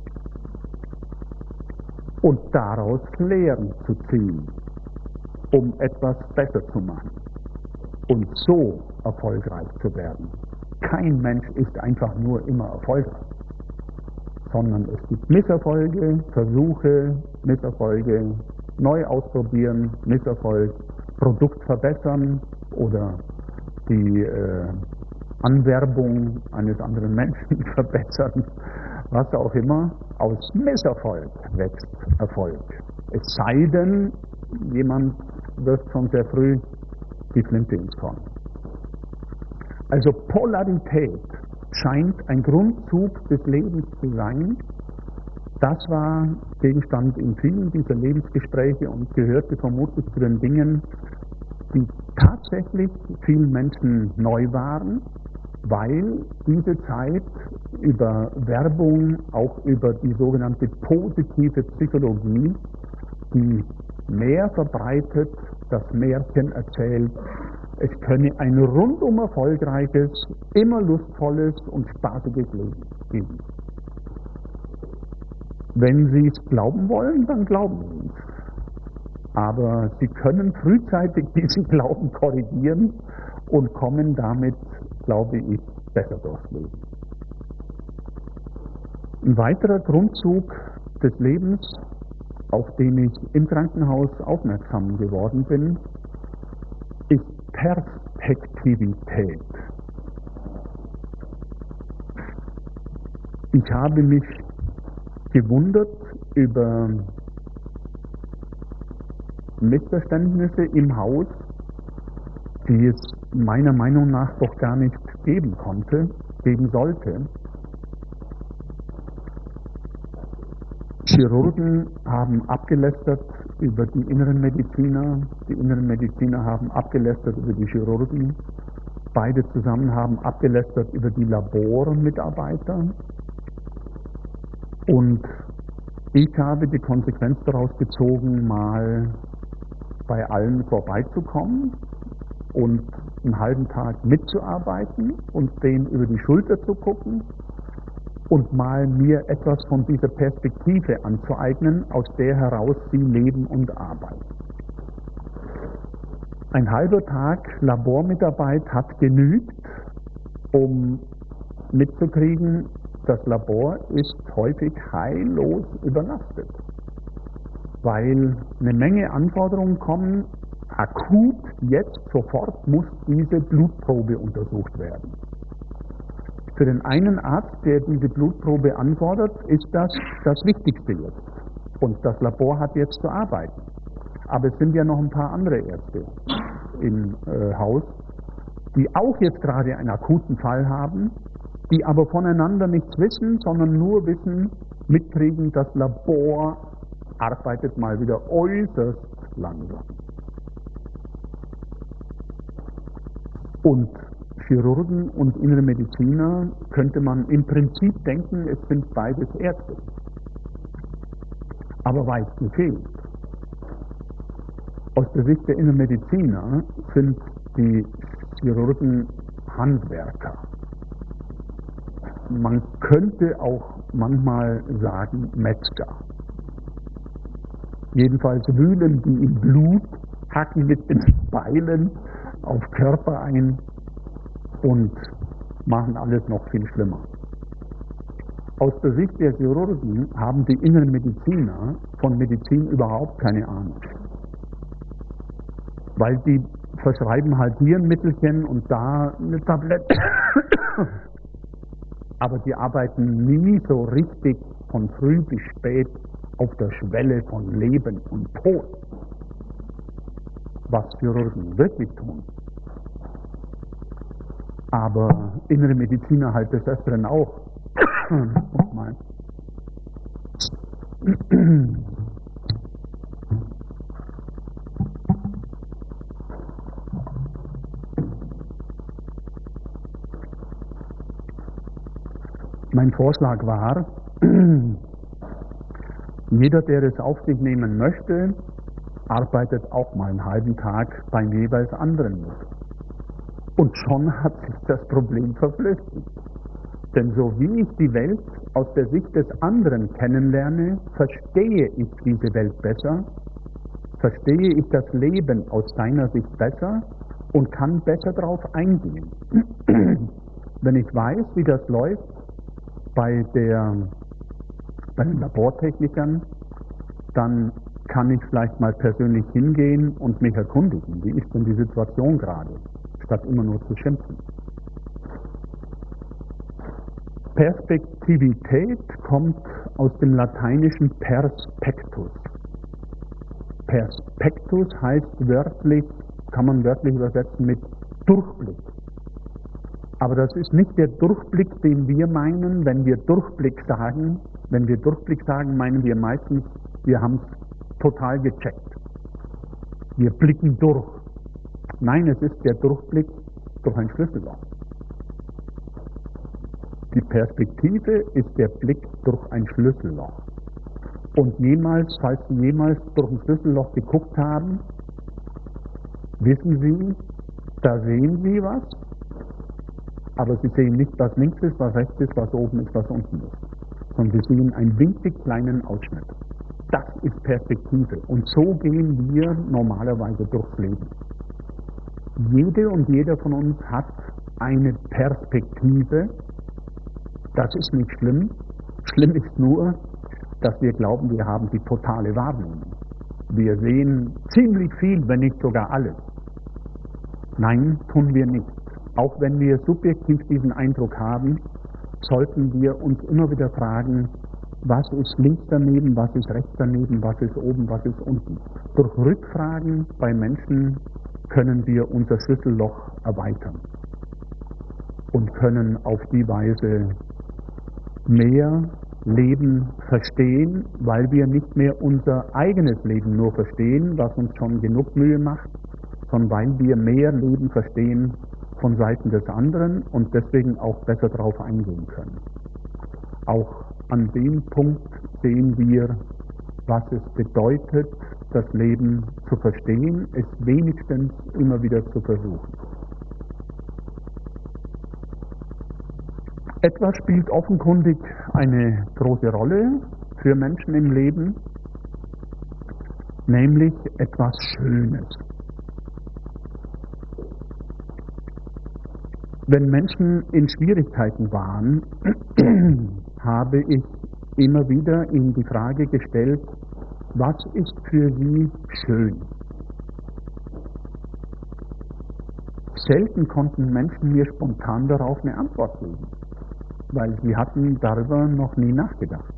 Und daraus Lehren zu ziehen, um etwas besser zu machen und so erfolgreich zu werden. Kein Mensch ist einfach nur immer erfolgreich, sondern es gibt Misserfolge, Versuche, Misserfolge, neu ausprobieren, Misserfolg, Produkt verbessern oder die äh, Anwerbung eines anderen Menschen verbessern, was auch immer. Aus Misserfolg wächst Erfolg. Es sei denn, jemand wirft schon sehr früh die Flinte ins Korn. Also Polarität scheint ein Grundzug des Lebens zu sein. Das war Gegenstand in vielen dieser Lebensgespräche und gehörte vermutlich zu den Dingen, die tatsächlich vielen Menschen neu waren, weil diese Zeit über Werbung, auch über die sogenannte positive Psychologie, die mehr verbreitet, das Märchen erzählt, es könne ein rundum erfolgreiches, immer lustvolles und spaßiges Leben geben. Wenn Sie es glauben wollen, dann glauben Sie es. Aber Sie können frühzeitig diesen Glauben korrigieren und kommen damit, glaube ich, besser durchs Leben. Ein weiterer Grundzug des Lebens, auf den ich im Krankenhaus aufmerksam geworden bin, ist Perspektivität. Ich habe mich gewundert über Missverständnisse im Haus, die es meiner Meinung nach doch gar nicht geben konnte, geben sollte. Chirurgen haben abgelästert über die inneren Mediziner, die inneren Mediziner haben abgelästert über die Chirurgen, beide zusammen haben abgelästert über die Labormitarbeiter. Und ich habe die Konsequenz daraus gezogen, mal bei allen vorbeizukommen und einen halben Tag mitzuarbeiten und denen über die Schulter zu gucken und mal mir etwas von dieser Perspektive anzueignen, aus der heraus sie leben und arbeiten. Ein halber Tag Labormitarbeit hat genügt, um mitzukriegen, das Labor ist häufig heillos überlastet, weil eine Menge Anforderungen kommen. Akut, jetzt, sofort muss diese Blutprobe untersucht werden. Für den einen Arzt, der diese Blutprobe anfordert, ist das das Wichtigste jetzt. Und das Labor hat jetzt zu arbeiten. Aber es sind ja noch ein paar andere Ärzte im äh, Haus, die auch jetzt gerade einen akuten Fall haben, die aber voneinander nichts wissen, sondern nur wissen, mitkriegen, das Labor arbeitet mal wieder äußerst langsam. Und Chirurgen und innere Mediziner könnte man im Prinzip denken, es sind beides Ärzte. Aber weit gefehlt. Aus der Sicht der inneren Mediziner sind die Chirurgen Handwerker. man könnte auch manchmal sagen Metzger. Jedenfalls wühlen die im Blut, hacken mit den Beilen auf Körper ein und machen alles noch viel schlimmer. Aus der Sicht der Chirurgen haben die inneren Mediziner von Medizin überhaupt keine Ahnung. Weil die verschreiben halt hier ein Mittelchen und da eine Tablette. Aber die arbeiten nie so richtig von früh bis spät auf der Schwelle von Leben und Tod. Was Chirurgen wirklich tun. Aber innere Mediziner halt des Öfteren auch. Mal. Mein Vorschlag war, jeder, der es auf sich nehmen möchte, arbeitet auch mal einen halben Tag beim jeweils anderen mit. Und schon hat sich das Problem verflüchtigt. Denn so wie ich die Welt aus der Sicht des anderen kennenlerne, verstehe ich diese Welt besser, verstehe ich das Leben aus seiner Sicht besser und kann besser darauf eingehen. Wenn ich weiß, wie das läuft bei, der, bei den Labortechnikern, dann kann ich vielleicht mal persönlich hingehen und mich erkundigen, wie ist denn die Situation gerade, statt immer nur zu schimpfen. Perspektivität kommt aus dem lateinischen Perspectus. Perspectus heißt wörtlich, kann man wörtlich übersetzen mit Durchblick. Aber das ist nicht der Durchblick, den wir meinen, wenn wir Durchblick sagen. Wenn wir Durchblick sagen, meinen wir meistens, wir haben es total gecheckt. Wir blicken durch. Nein, es ist der Durchblick durch ein Schlüsselloch. Die Perspektive ist der Blick durch ein Schlüsselloch. Und jemals, falls Sie jemals durch ein Schlüsselloch geguckt haben, wissen Sie, da sehen Sie was, aber Sie sehen nicht, was links ist, was rechts ist, was oben ist, was unten ist. Sondern Sie sehen einen winzig kleinen Ausschnitt. Das ist Perspektive. Und so gehen wir normalerweise durchs Leben. Jede und jeder von uns hat eine Perspektive. Das ist nicht schlimm. Schlimm ist nur, dass wir glauben, wir haben die totale Wahrnehmung. Wir sehen ziemlich viel, wenn nicht sogar alles. Nein, tun wir nicht. Auch wenn wir subjektiv diesen Eindruck haben, sollten wir uns immer wieder fragen, was ist links daneben, was ist rechts daneben, was ist oben, was ist unten. Durch Rückfragen bei Menschen können wir unser Schlüsselloch erweitern und können auf die Weise mehr Leben verstehen, weil wir nicht mehr unser eigenes Leben nur verstehen, was uns schon genug Mühe macht, sondern weil wir mehr Leben verstehen von Seiten des anderen und deswegen auch besser darauf eingehen können. Auch an dem Punkt sehen wir, was es bedeutet, das Leben zu verstehen, es wenigstens immer wieder zu versuchen. Etwas spielt offenkundig eine große Rolle für Menschen im Leben, nämlich etwas Schönes. Wenn Menschen in Schwierigkeiten waren, habe ich immer wieder ihnen die Frage gestellt, was ist für sie schön? Selten konnten Menschen mir spontan darauf eine Antwort geben, weil sie hatten darüber noch nie nachgedacht.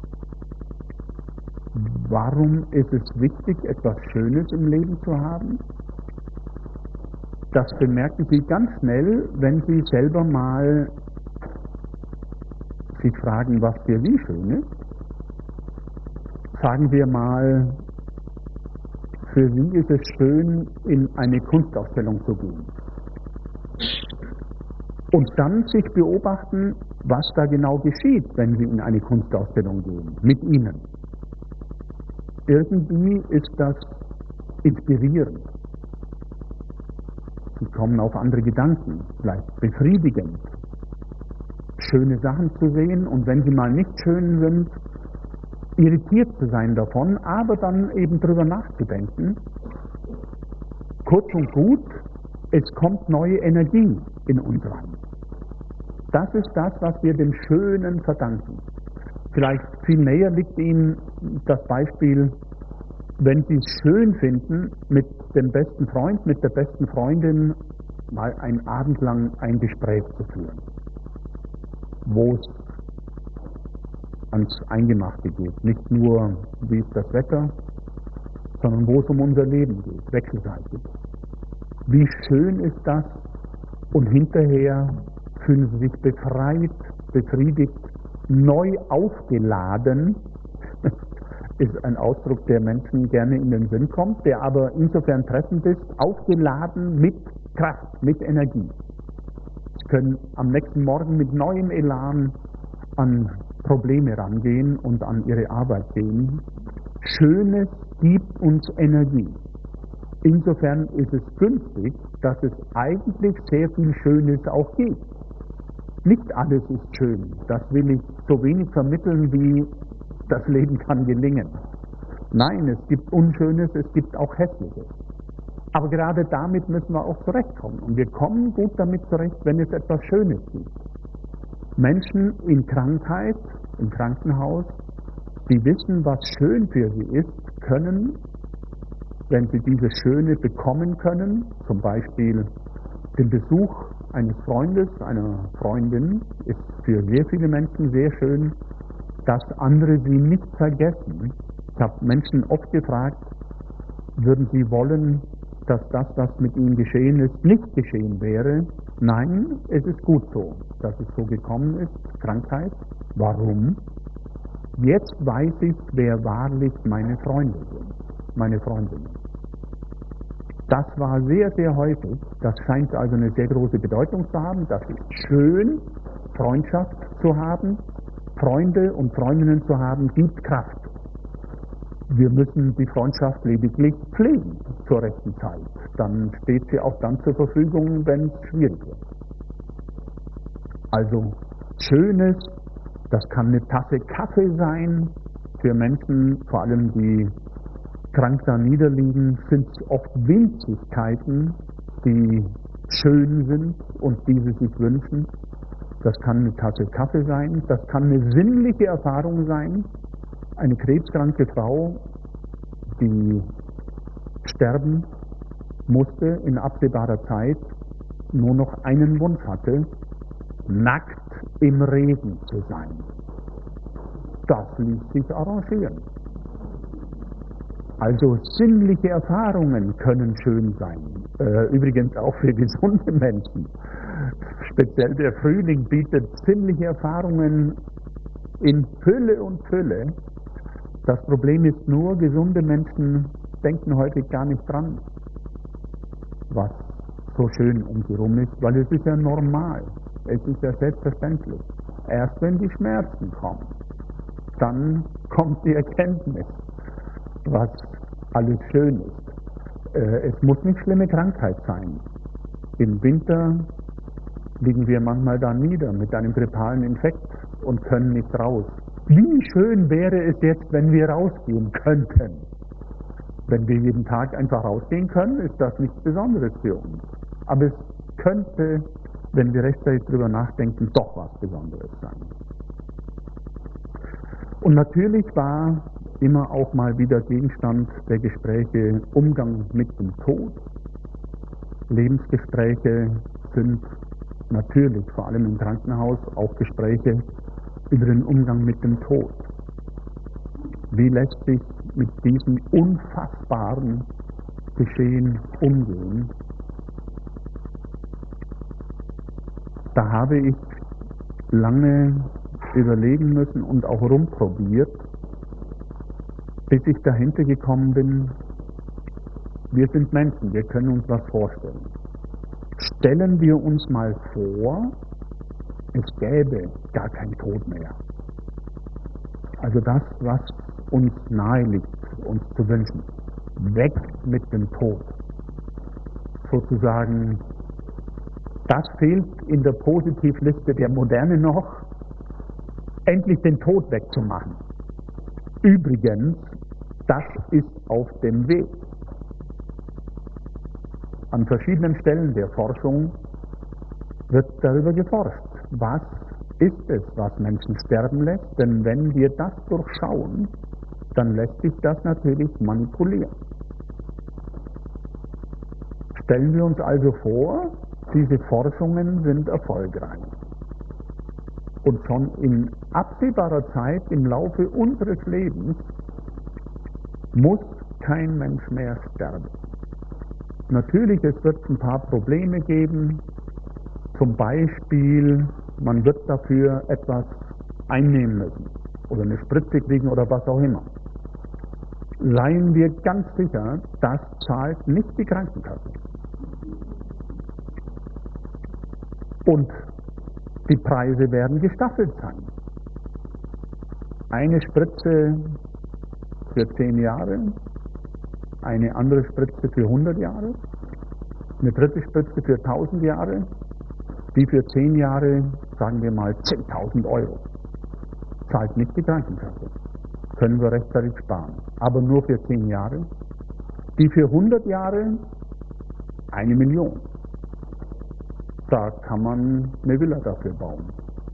Warum ist es wichtig, etwas Schönes im Leben zu haben? Das bemerken Sie ganz schnell, wenn Sie selber mal sich fragen, was für Sie schön ist. Sagen wir mal, für Sie ist es schön, in eine Kunstausstellung zu gehen. Und dann sich beobachten, was da genau geschieht, wenn Sie in eine Kunstausstellung gehen, mit Ihnen. Irgendwie ist das inspirierend. Sie kommen auf andere Gedanken, vielleicht befriedigend. schöne Sachen zu sehen und wenn sie mal nicht schön sind, irritiert zu sein davon, aber dann eben drüber nachzudenken. Kurz und gut, es kommt neue Energie in uns rein. Das ist das, was wir dem Schönen verdanken. Vielleicht viel näher liegt Ihnen das Beispiel, wenn Sie es schön finden, mit dem besten Freund, mit der besten Freundin mal einen Abend lang ein Gespräch zu führen, wo es ans Eingemachte geht. Nicht nur, wie ist das Wetter, sondern wo es um unser Leben geht, wechselseitig. Wie schön ist das? Und hinterher fühlen sie sich befreit, befriedigt, neu aufgeladen. Ist ein Ausdruck, der Menschen gerne in den Sinn kommt, der aber insofern treffend ist, aufgeladen mit Kraft, mit Energie. Sie können am nächsten Morgen mit neuem Elan an Probleme rangehen und an ihre Arbeit gehen. Schönes gibt uns Energie. Insofern ist es günstig, dass es eigentlich sehr viel Schönes auch gibt. Nicht alles ist schön. Das will ich so wenig vermitteln, wie das Leben kann gelingen. Nein, es gibt Unschönes, es gibt auch Hässliches. Aber gerade damit müssen wir auch zurechtkommen. Und wir kommen gut damit zurecht, wenn es etwas Schönes gibt. Menschen in Krankheit, im Krankenhaus, die wissen, was schön für sie ist, können, wenn sie dieses Schöne bekommen können, zum Beispiel den Besuch eines Freundes, einer Freundin, ist für sehr viele Menschen sehr schön, dass andere sie nicht vergessen. Ich habe Menschen oft gefragt, würden sie wollen, dass das, was mit ihnen geschehen ist, nicht geschehen wäre? Nein, es ist gut so, dass es so gekommen ist, Krankheit. Warum? Jetzt weiß ich, wer wahrlich meine Freunde sind, meine Freundinnen. Das war sehr, sehr häufig. Das scheint also eine sehr große Bedeutung zu haben. Das ist schön, Freundschaft zu haben, Freunde und Freundinnen zu haben, gibt Kraft. Wir müssen die Freundschaft lediglich pflegen zur rechten Zeit. Dann steht sie auch dann zur Verfügung, wenn es schwierig wird. Also Schönes, das kann eine Tasse Kaffee sein. Für Menschen, vor allem die krank da niederliegen, sind es oft Winzigkeiten, die schön sind und die sie sich wünschen. Das kann eine Tasse Kaffee sein, das kann eine sinnliche Erfahrung sein. Eine krebskranke Frau, die sterben musste in absehbarer Zeit, nur noch einen Wunsch hatte, nackt im Regen zu sein. Das ließ sich arrangieren. Also sinnliche Erfahrungen können schön sein. Äh, übrigens auch für gesunde Menschen. Speziell der Frühling bietet sinnliche Erfahrungen in Fülle und Fülle. Das Problem ist nur, gesunde Menschen denken häufig gar nicht dran, was so schön um sie rum ist, weil es ist ja normal, es ist ja selbstverständlich. Erst wenn die Schmerzen kommen, dann kommt die Erkenntnis, was alles schön ist. Äh, es muss nicht schlimme Krankheit sein. Im Winter liegen wir manchmal da nieder mit einem grippalen Infekt und können nicht raus. Wie schön wäre es jetzt, wenn wir rausgehen könnten. Wenn wir jeden Tag einfach rausgehen können, ist das nichts Besonderes für uns. Aber es könnte, wenn wir rechtzeitig drüber nachdenken, doch was Besonderes sein. Und natürlich war immer auch mal wieder Gegenstand der Gespräche Umgang mit dem Tod. Lebensgespräche sind natürlich, vor allem im Krankenhaus, auch Gespräche über den Umgang mit dem Tod. Wie lässt sich mit diesem unfassbaren Geschehen umgehen? Da habe ich lange überlegen müssen und auch rumprobiert, bis ich dahinter gekommen bin, wir sind Menschen, wir können uns was vorstellen. Stellen wir uns mal vor, es gäbe gar keinen Tod mehr. Also das, was uns nahe liegt, uns zu wünschen. Weg mit dem Tod. Sozusagen Das fehlt in der Positivliste der Moderne noch, endlich den Tod wegzumachen. Übrigens, das ist auf dem Weg. An verschiedenen Stellen der Forschung wird darüber geforscht. Was ist es, was Menschen sterben lässt? Denn wenn wir das durchschauen, dann lässt sich das natürlich manipulieren. Stellen wir uns also vor, diese Forschungen sind erfolgreich. Und schon in absehbarer Zeit im Laufe unseres Lebens muss kein Mensch mehr sterben. Natürlich, es wird ein paar Probleme geben. Zum Beispiel, man wird dafür etwas einnehmen müssen oder eine Spritze kriegen oder was auch immer. Seien wir ganz sicher, das zahlt nicht die Krankenkasse. Und die Preise werden gestaffelt sein. Eine Spritze für zehn Jahre, eine andere Spritze für hundert Jahre, eine dritte Spritze für tausend Jahre, die für zehn Jahre, sagen wir mal, zehntausend Euro. Zahlt nicht die Krankenkasse. Können wir rechtzeitig sparen. Aber nur für zehn Jahre. Die für hundert Jahre, eine Million. Da kann man eine Villa dafür bauen.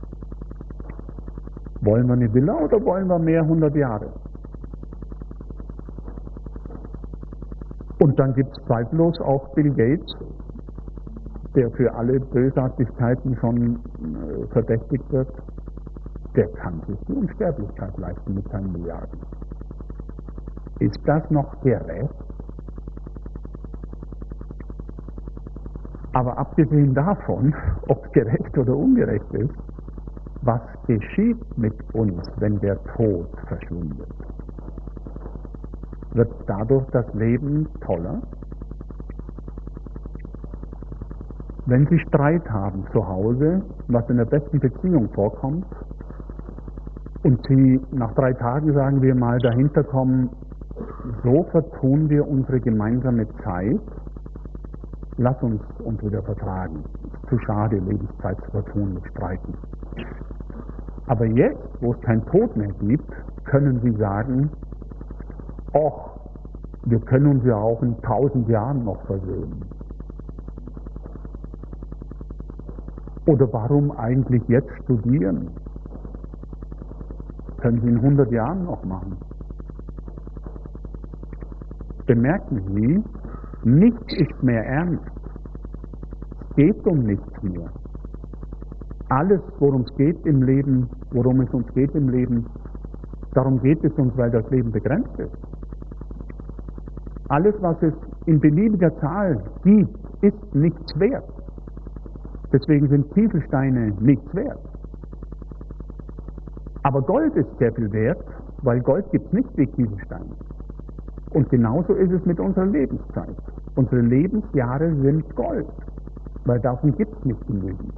Wollen wir eine Villa oder wollen wir mehr hundert Jahre? Und dann gibt es zweifellos auch Bill Gates, der für alle Bösartigkeiten schon äh, verdächtigt wird. Der kann sich die Unsterblichkeit leisten mit seinen Milliarden. Ist das noch gerecht? Aber abgesehen davon, ob es gerecht oder ungerecht ist, was geschieht mit uns, wenn der Tod verschwindet? Wird dadurch das Leben toller? Wenn Sie Streit haben zu Hause, was in der besten Beziehung vorkommt, und Sie nach drei Tagen, sagen wir mal, dahinter kommen, so vertun wir unsere gemeinsame Zeit, lass uns uns wieder vertragen. Ist zu schade, Lebenszeit zu vertun mit Streiten. Aber jetzt, wo es keinen Tod mehr gibt, können Sie sagen, ach, wir können uns ja auch in tausend Jahren noch versöhnen. Oder warum eigentlich jetzt studieren? Können Sie in hundert Jahren noch machen. Bemerken Sie, nichts ist mehr ernst. Es geht um nichts mehr. Alles, worum es geht im Leben, worum es uns geht im Leben, darum geht es uns, weil das Leben begrenzt ist. Alles, was es in beliebiger Zahl gibt, ist nichts wert. Deswegen sind Kieselsteine nichts wert. Aber Gold ist sehr viel wert, weil Gold gibt es nicht wie Kieselsteine. Und genauso ist es mit unserer Lebenszeit. Unsere Lebensjahre sind Gold, weil davon gibt es nicht genügend.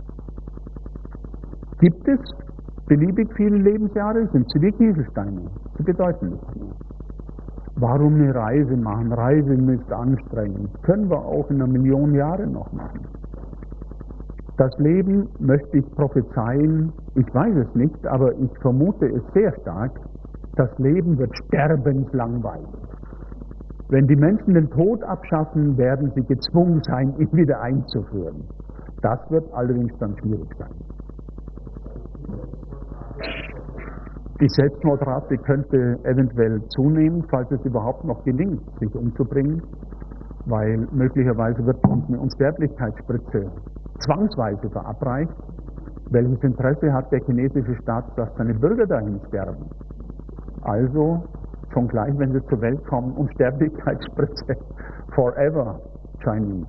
Gibt es beliebig viele Lebensjahre, sind sie wie Kieselsteine. Sie bedeuten nichts mehr. Warum eine Reise machen? Reisen ist anstrengend. Können wir auch in einer Million Jahre noch machen. Das Leben, möchte ich prophezeien, ich weiß es nicht, aber ich vermute es sehr stark, das Leben wird sterbenslangweilig. Wenn die Menschen den Tod abschaffen, werden sie gezwungen sein, ihn wieder einzuführen. Das wird allerdings dann schwierig sein. Die Selbstmordrate könnte eventuell zunehmen, falls es überhaupt noch gelingt, sich umzubringen, weil möglicherweise wird uns eine Unsterblichkeitsspritze zwangsweise verabreicht. Welches Interesse hat der chinesische Staat, dass seine Bürger dahin sterben? Also, schon gleich, wenn sie zur Welt kommen, Unsterblichkeitsspritze forever Chinese.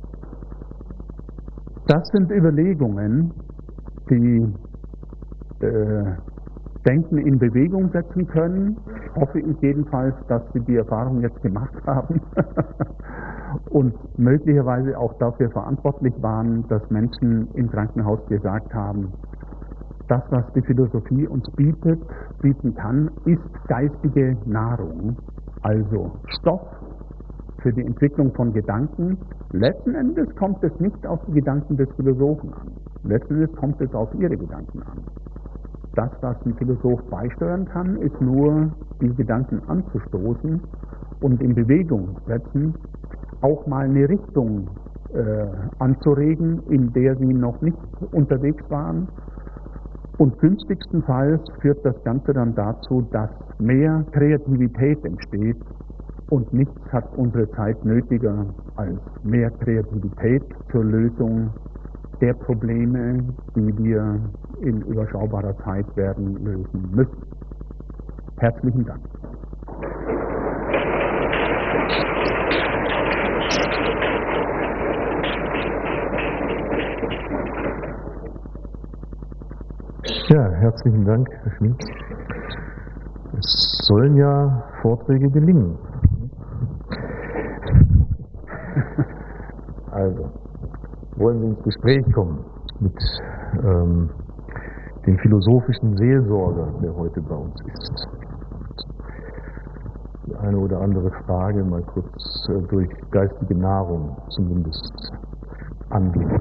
Das sind Überlegungen, die äh, Denken in Bewegung setzen können. Hoffe ich jedenfalls, dass Sie die Erfahrung jetzt gemacht haben und möglicherweise auch dafür verantwortlich waren, dass Menschen im Krankenhaus gesagt haben, das, was die Philosophie uns bietet, bieten kann, ist geistige Nahrung, also Stoff für die Entwicklung von Gedanken. Letzten Endes kommt es nicht auf die Gedanken des Philosophen an. Letzten Endes kommt es auf ihre Gedanken an. Das, was ein Philosoph beisteuern kann, ist nur, die Gedanken anzustoßen und in Bewegung setzen, auch mal eine Richtung äh, anzuregen, in der sie noch nicht unterwegs waren. Und günstigstenfalls führt das Ganze dann dazu, dass mehr Kreativität entsteht, und nichts hat unsere Zeit nötiger als mehr Kreativität zur Lösung der Probleme, die wir in überschaubarer Zeit werden lösen müssen. Herzlichen Dank. Ja, herzlichen Dank, Herr Schmid. Es sollen ja Vorträge gelingen. Also, wollen Sie ins Gespräch kommen mit ähm, dem philosophischen Seelsorger, der heute bei uns ist. Die eine oder andere Frage mal kurz äh, durch geistige Nahrung zumindest angehen.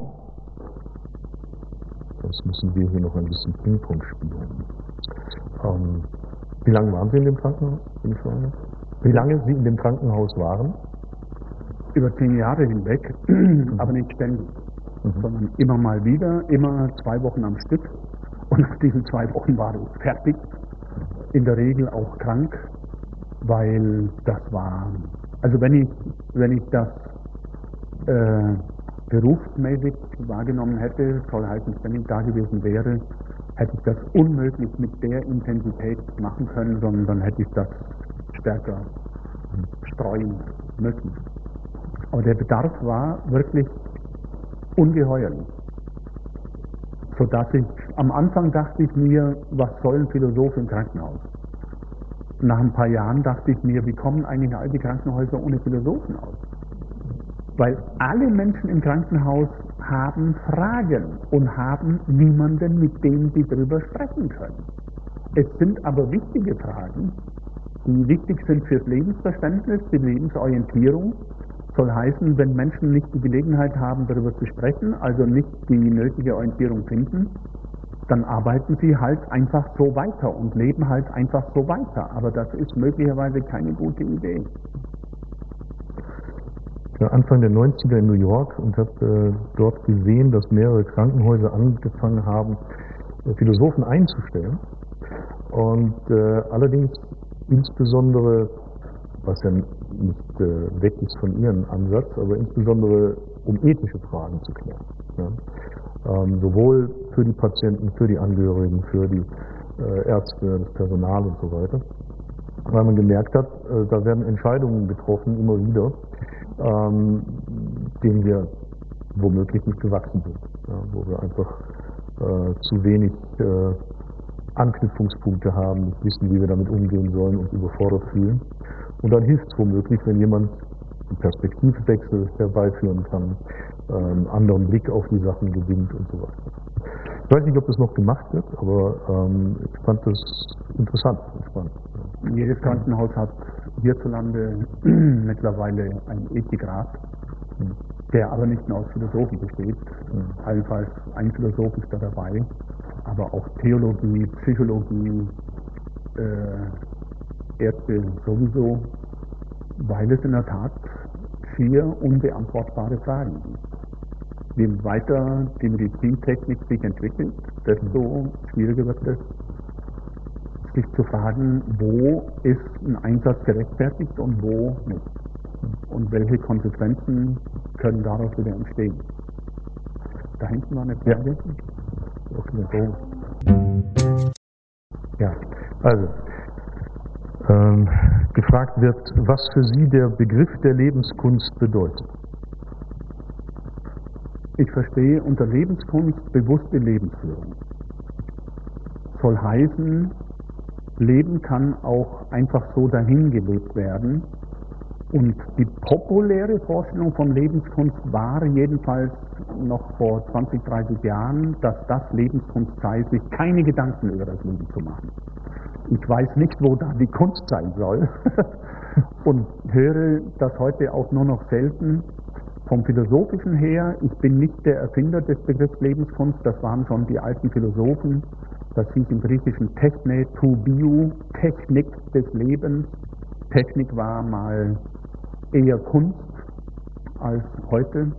Sonst müssen wir hier noch ein bisschen Ping-Pong spielen. Ähm, wie lange waren Sie in dem Krankenhaus? Wie lange Sie in dem Krankenhaus waren? Über zehn Jahre hinweg, aber nicht ständig, mhm. sondern immer mal wieder, immer zwei Wochen am Stück. Und nach diesen zwei Wochen war ich fertig, in der Regel auch krank, weil das war, also wenn ich, wenn ich das äh, berufsmäßig wahrgenommen hätte, soll heißen, wenn ich da gewesen wäre, hätte ich das unmöglich mit der Intensität machen können, sondern dann hätte ich das stärker streuen müssen. Aber der Bedarf war wirklich ungeheuerlich. Sodass ich, am Anfang dachte ich mir, was soll ein Philosoph im Krankenhaus? Nach ein paar Jahren dachte ich mir, wie kommen eigentlich all die Krankenhäuser ohne Philosophen aus? Weil alle Menschen im Krankenhaus haben Fragen und haben niemanden, mit dem sie darüber sprechen können. Es sind aber wichtige Fragen, die wichtig sind fürs Lebensverständnis, die Lebensorientierung. Soll heißen, wenn Menschen nicht die Gelegenheit haben, darüber zu sprechen, also nicht die nötige Orientierung finden, dann arbeiten sie halt einfach so weiter und leben halt einfach so weiter. Aber das ist möglicherweise keine gute Idee. Ich war Anfang der neunziger in New York und habe äh, dort gesehen, dass mehrere Krankenhäuser angefangen haben, äh, Philosophen einzustellen. Und äh, allerdings insbesondere, was ja nicht äh, weg ist von Ihrem Ansatz, aber insbesondere um ethische Fragen zu klären. Ja? Ähm, sowohl für die Patienten, für die Angehörigen, für die äh, Ärzte, das Personal und so weiter. Weil man gemerkt hat, äh, da werden Entscheidungen getroffen, immer wieder, ähm, denen wir womöglich nicht gewachsen sind. Ja? Wo wir einfach äh, zu wenig äh, Anknüpfungspunkte haben, nicht wissen, wie wir damit umgehen sollen und überfordert fühlen. Und dann hilft es womöglich, wenn jemand einen Perspektivwechsel herbeiführen kann, einen anderen Blick auf die Sachen gewinnt und so weiter. Ich weiß nicht, ob das noch gemacht wird, aber ähm, ich fand das interessant und spannend. Jedes Krankenhaus hat hierzulande mittlerweile einen Ethikrat, der aber nicht nur aus Philosophen besteht. Allenfalls ein Philosoph ist da dabei, aber auch Theologie, Psychologie, äh, Ärzte sowieso, weil es in der Tat vier unbeantwortbare Fragen gibt. Je weiter die Medizintechnik sich entwickelt, desto schwieriger wird es, sich zu fragen, wo ist ein Einsatz gerechtfertigt und wo nicht. Und welche Konsequenzen können daraus wieder entstehen. Da hinten war eine Frage. Ja, ja. Also, ähm, gefragt wird, was für Sie der Begriff der Lebenskunst bedeutet. Ich verstehe unter Lebenskunst bewusste Lebensführung. Soll heißen, Leben kann auch einfach so dahingelebt werden, Und die populäre Vorstellung von Lebenskunst war jedenfalls noch vor zwanzig, dreißig Jahren, dass das Lebenskunst sei, sich keine Gedanken über das Leben zu machen. Ich weiß nicht, wo da die Kunst sein soll und höre das heute auch nur noch selten. Vom Philosophischen her, ich bin nicht der Erfinder des Begriffs Lebenskunst, das waren schon die alten Philosophen, das hieß im Griechischen Techne, to bio, Technik des Lebens. Technik war mal eher Kunst als heute.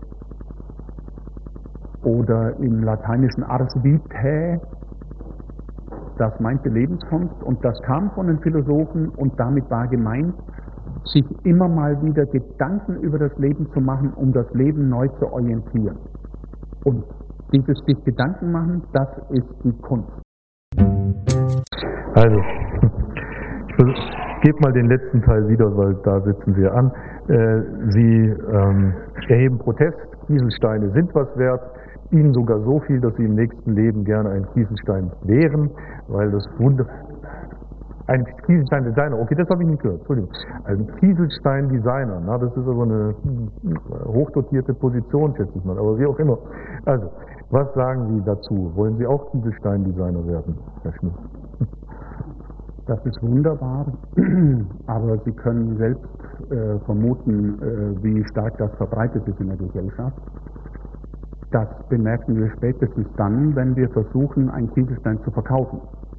Oder im Lateinischen Ars Vitae, das meinte Lebenskunst und das kam von den Philosophen und damit war gemeint, sich immer mal wieder Gedanken über das Leben zu machen, um das Leben neu zu orientieren. Und dieses sich Gedanken machen, das ist die Kunst. Also, ich gebe mal den letzten Teil wieder, weil da sitzen Sie an. Äh, Sie ähm, erheben Protest, Kieselsteine sind was wert, Ihnen sogar so viel, dass Sie im nächsten Leben gerne ein Kieselstein wären, weil das Wunder... Ein Kieselstein-Designer, okay, das habe ich nicht gehört, Entschuldigung. Ein Kieselstein-Designer, na, das ist aber eine hochdotierte Position, schätze ich mal, aber wie auch immer. Also, was sagen Sie dazu? Wollen Sie auch Kieselstein-Designer werden, Herr Schmidt? Das ist wunderbar, aber Sie können selbst äh, vermuten, äh, wie stark das verbreitet ist in der Gesellschaft. Das bemerken wir spätestens dann, wenn wir versuchen, einen Kieselstein zu verkaufen.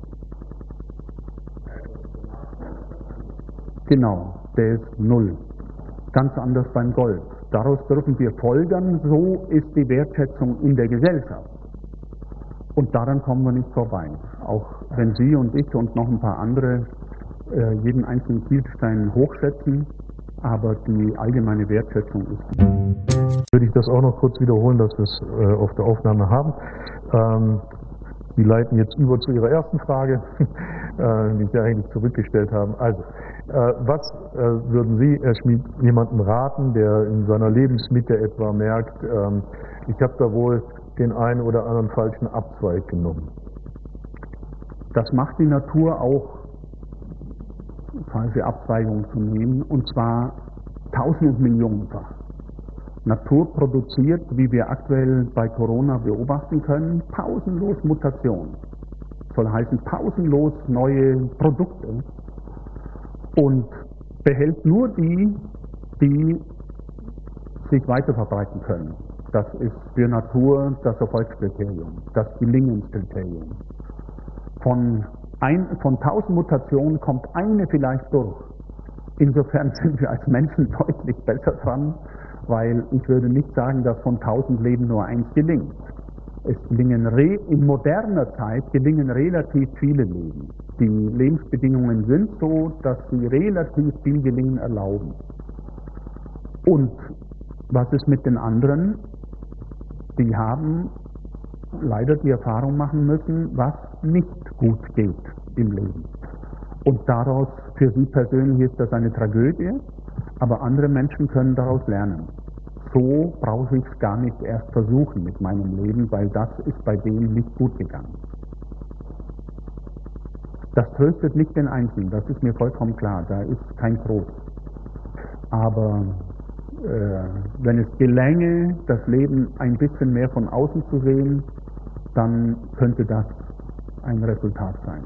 Genau, der ist null. Ganz anders beim Gold. Daraus dürfen wir folgern, so ist die Wertschätzung in der Gesellschaft. Und daran kommen wir nicht vorbei. Auch wenn Sie und ich und noch ein paar andere äh, jeden einzelnen Kieselstein hochschätzen, aber die allgemeine Wertschätzung ist. Würde ich das auch noch kurz wiederholen, dass wir es äh, auf der Aufnahme haben. Ähm, Sie leiten jetzt über zu Ihrer ersten Frage, äh, die Sie eigentlich zurückgestellt haben. Also, äh, was äh, würden Sie, Herr Schmidt, jemandem raten, der in seiner Lebensmitte etwa merkt, ähm, ich habe da wohl den einen oder anderen falschen Abzweig genommen? Das macht die Natur auch, falsche Abzweigungen zu nehmen, und zwar tausend Millionenfach. Natur produziert, wie wir aktuell bei Corona beobachten können, pausenlos Mutationen. Soll heißen pausenlos neue Produkte und behält nur die, die sich weiter verbreiten können. Das ist für Natur das Erfolgskriterium, das Gelingenskriterium. Von, ein, von tausend Mutationen kommt eine vielleicht durch. Insofern sind wir als Menschen deutlich besser dran, weil ich würde nicht sagen, dass von tausend Leben nur eins gelingt. Es gelingen re, in moderner Zeit gelingen relativ viele Leben. Die Lebensbedingungen sind so, dass sie relativ viel Gelingen erlauben. Und was ist mit den anderen? Die haben leider die Erfahrung machen müssen, was nicht gut geht im Leben. Und daraus, für sie persönlich ist das eine Tragödie, aber andere Menschen können daraus lernen. So brauche ich es gar nicht erst versuchen mit meinem Leben, weil das ist bei denen nicht gut gegangen. Das tröstet nicht den Einzelnen, das ist mir vollkommen klar, da ist kein Trost. Aber äh, wenn es gelänge, das Leben ein bisschen mehr von außen zu sehen, dann könnte das ein Resultat sein.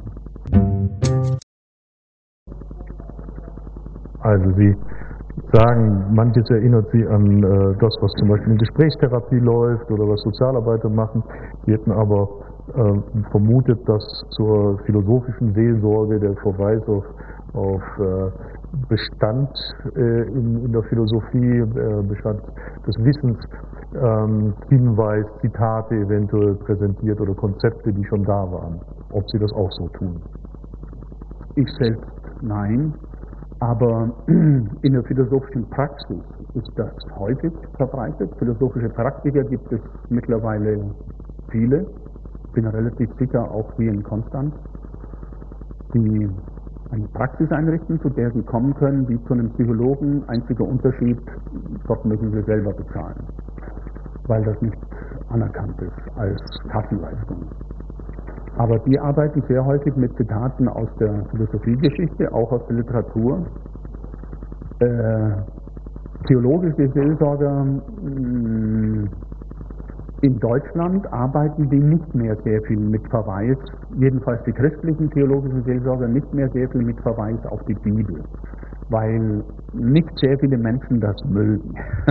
Also Sie sagen, manches erinnert Sie an äh, das, was zum Beispiel in Gesprächstherapie läuft oder was Sozialarbeiter machen. Sie hätten aber äh, vermutet, dass zur philosophischen Seelsorge der Verweis auf, auf äh, Bestand äh, in, in der Philosophie, äh, Bestand des Wissens, ähm, Hinweis, Zitate eventuell präsentiert oder Konzepte, die schon da waren. Ob Sie das auch so tun? Ich selbst nein. Aber in der philosophischen Praxis ist das häufig verbreitet. Philosophische Praktiker gibt es mittlerweile viele. Ich bin relativ sicher, auch hier in Konstanz, die eine Praxis einrichten, zu der sie kommen können, wie zu einem Psychologen. Einziger Unterschied, dort müssen sie selber bezahlen, weil das nicht anerkannt ist als Kassenleistung. Aber die arbeiten sehr häufig mit Zitaten aus der Philosophiegeschichte, auch aus der Literatur. Äh, theologische Seelsorger mh, in Deutschland arbeiten die nicht mehr sehr viel mit Verweis, jedenfalls die christlichen theologischen Seelsorger nicht mehr sehr viel mit Verweis auf die Bibel, weil nicht sehr viele Menschen das mögen.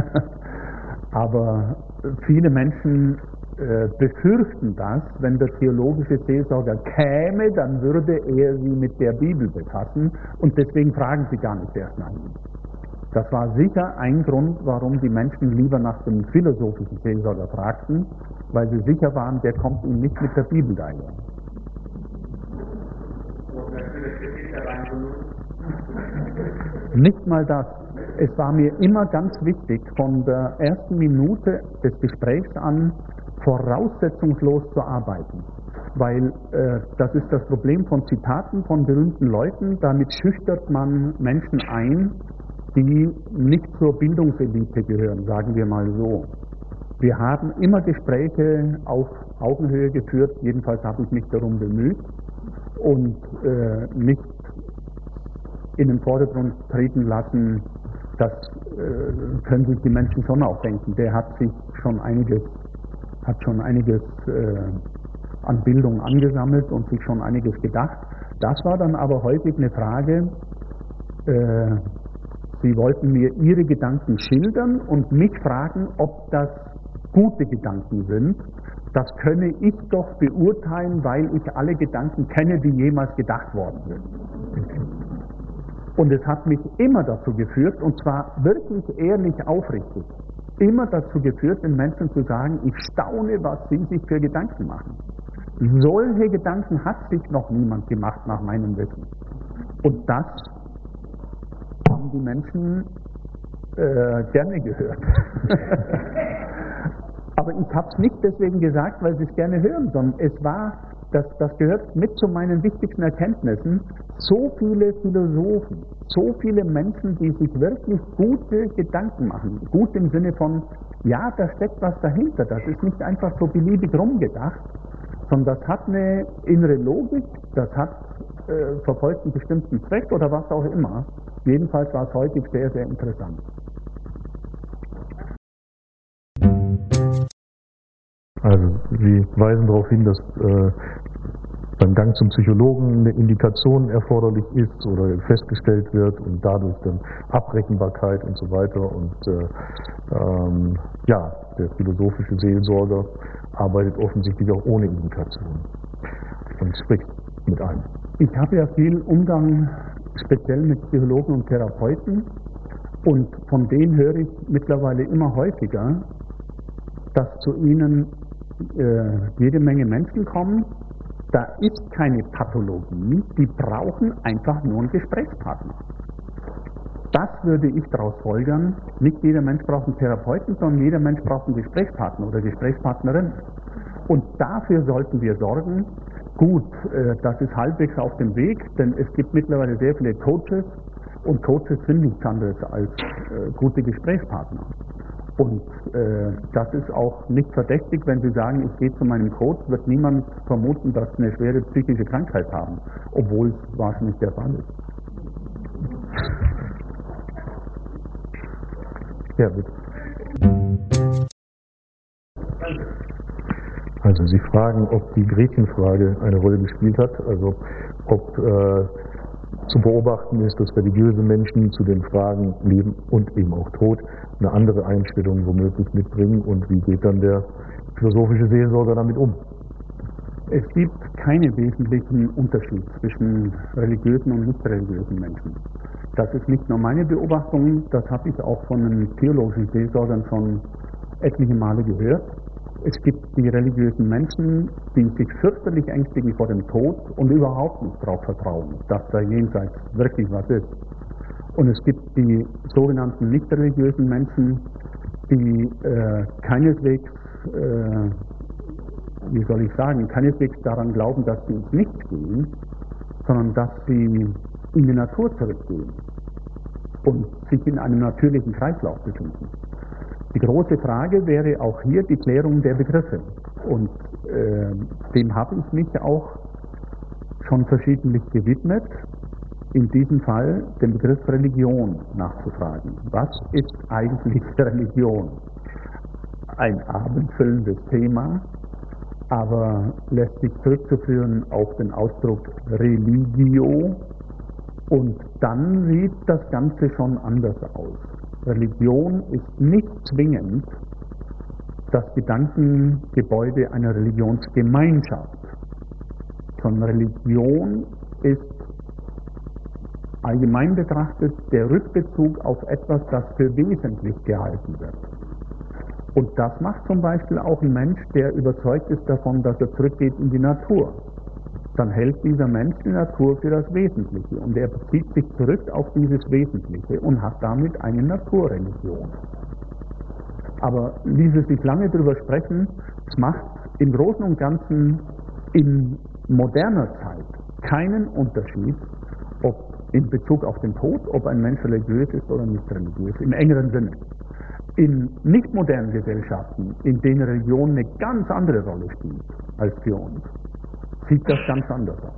Aber viele Menschen äh, befürchten das, wenn der theologische Seelsorger käme, dann würde er sie mit der Bibel befassen und deswegen fragen sie gar nicht erst nach ihm. Das war sicher ein Grund, warum die Menschen lieber nach dem philosophischen Seelsorger fragten, weil sie sicher waren, der kommt ihnen nicht mit der Bibel daher. Nicht mal das. Es war mir immer ganz wichtig, von der ersten Minute des Gesprächs an voraussetzungslos zu arbeiten. Weil äh, das ist das Problem von Zitaten von berühmten Leuten, damit schüchtert man Menschen ein, die nicht zur Bildungselite gehören, sagen wir mal so. Wir haben immer Gespräche auf Augenhöhe geführt, jedenfalls habe ich mich darum bemüht und äh, nicht in den Vordergrund treten lassen, das äh, können sich die Menschen schon auch denken. Der hat sich schon einiges, hat schon einiges äh, an Bildung angesammelt und sich schon einiges gedacht. Das war dann aber häufig eine Frage, äh, Sie wollten mir Ihre Gedanken schildern und mich fragen, ob das gute Gedanken sind. Das könne ich doch beurteilen, weil ich alle Gedanken kenne, die jemals gedacht worden sind. Und es hat mich immer dazu geführt, und zwar wirklich ehrlich aufrichtig, immer dazu geführt, den Menschen zu sagen, ich staune, was sie sich für Gedanken machen. Solche Gedanken hat sich noch niemand gemacht nach meinem Wissen. Und das haben die Menschen äh, gerne gehört. Aber ich habe es nicht deswegen gesagt, weil sie es gerne hören, sondern es war, das, das gehört mit zu meinen wichtigsten Erkenntnissen, so viele Philosophen, so viele Menschen, die sich wirklich gute Gedanken machen. Gut im Sinne von, ja, da steckt was dahinter, das ist nicht einfach so beliebig rumgedacht, sondern das hat eine innere Logik, das hat äh, verfolgt einen bestimmten Zweck oder was auch immer. Jedenfalls war es häufig sehr, sehr interessant. Also Sie weisen darauf hin, dass äh, beim Gang zum Psychologen eine Indikation erforderlich ist oder festgestellt wird und dadurch dann Abrechenbarkeit und so weiter. Und äh, ähm, ja, der philosophische Seelsorger arbeitet offensichtlich auch ohne Indikation und spricht mit einem. Ich habe ja viel Umgang speziell mit Psychologen und Therapeuten und von denen höre ich mittlerweile immer häufiger, dass zu ihnen äh, jede Menge Menschen kommen, da ist keine Pathologie, die brauchen einfach nur einen Gesprächspartner. Das würde ich daraus folgern, nicht jeder Mensch braucht einen Therapeuten, sondern jeder Mensch braucht einen Gesprächspartner oder Gesprächspartnerin. Und dafür sollten wir sorgen. Gut, äh, das ist halbwegs auf dem Weg, denn es gibt mittlerweile sehr viele Coaches und Coaches sind nichts anderes als äh, gute Gesprächspartner. Und äh, das ist auch nicht verdächtig, wenn Sie sagen, ich gehe zu meinem Coach, wird niemand vermuten, dass Sie eine schwere psychische Krankheit haben, obwohl es wahrscheinlich der Fall ist. Ja, bitte. Also Sie fragen, ob die Gretchenfrage eine Rolle gespielt hat, also ob äh, zu beobachten ist, dass religiöse Menschen zu den Fragen Leben und eben auch Tod eine andere Einstellung womöglich mitbringen und wie geht dann der philosophische Seelsorger damit um? Es gibt keinen wesentlichen Unterschied zwischen religiösen und nicht religiösen Menschen. Das ist nicht nur meine Beobachtung, das habe ich auch von den theologischen Seelsorgern schon etliche Male gehört. Es gibt die religiösen Menschen, die sich fürchterlich ängstigen vor dem Tod und überhaupt nicht darauf vertrauen, dass da jenseits wirklich was ist. Und es gibt die sogenannten nicht religiösen Menschen, die äh, keineswegs, äh, wie soll ich sagen, keineswegs daran glauben, dass sie ins Nichts gehen, sondern dass sie in die Natur zurückgehen und sich in einem natürlichen Kreislauf befinden. Die große Frage wäre auch hier die Klärung der Begriffe. Und äh, dem habe ich mich auch schon verschiedentlich gewidmet. in diesem Fall den Begriff Religion nachzufragen. Was ist eigentlich Religion? Ein abendfüllendes Thema, aber lässt sich zurückzuführen auf den Ausdruck Religio, und dann sieht das Ganze schon anders aus. Religion ist nicht zwingend das Gedankengebäude einer Religionsgemeinschaft, sondern Religion ist allgemein betrachtet der Rückbezug auf etwas, das für wesentlich gehalten wird. Und das macht zum Beispiel auch ein Mensch, der überzeugt ist davon, dass er zurückgeht in die Natur. Dann hält dieser Mensch die Natur für das Wesentliche und er bezieht sich zurück auf dieses Wesentliche und hat damit eine Naturreligion. Aber ließe sich lange darüber sprechen, es macht im Großen und Ganzen in moderner Zeit keinen Unterschied, ob in Bezug auf den Tod, ob ein Mensch religiös ist oder nicht religiös, im engeren Sinne. In nicht modernen Gesellschaften, in denen Religion eine ganz andere Rolle spielt als für uns, sieht das ganz anders aus.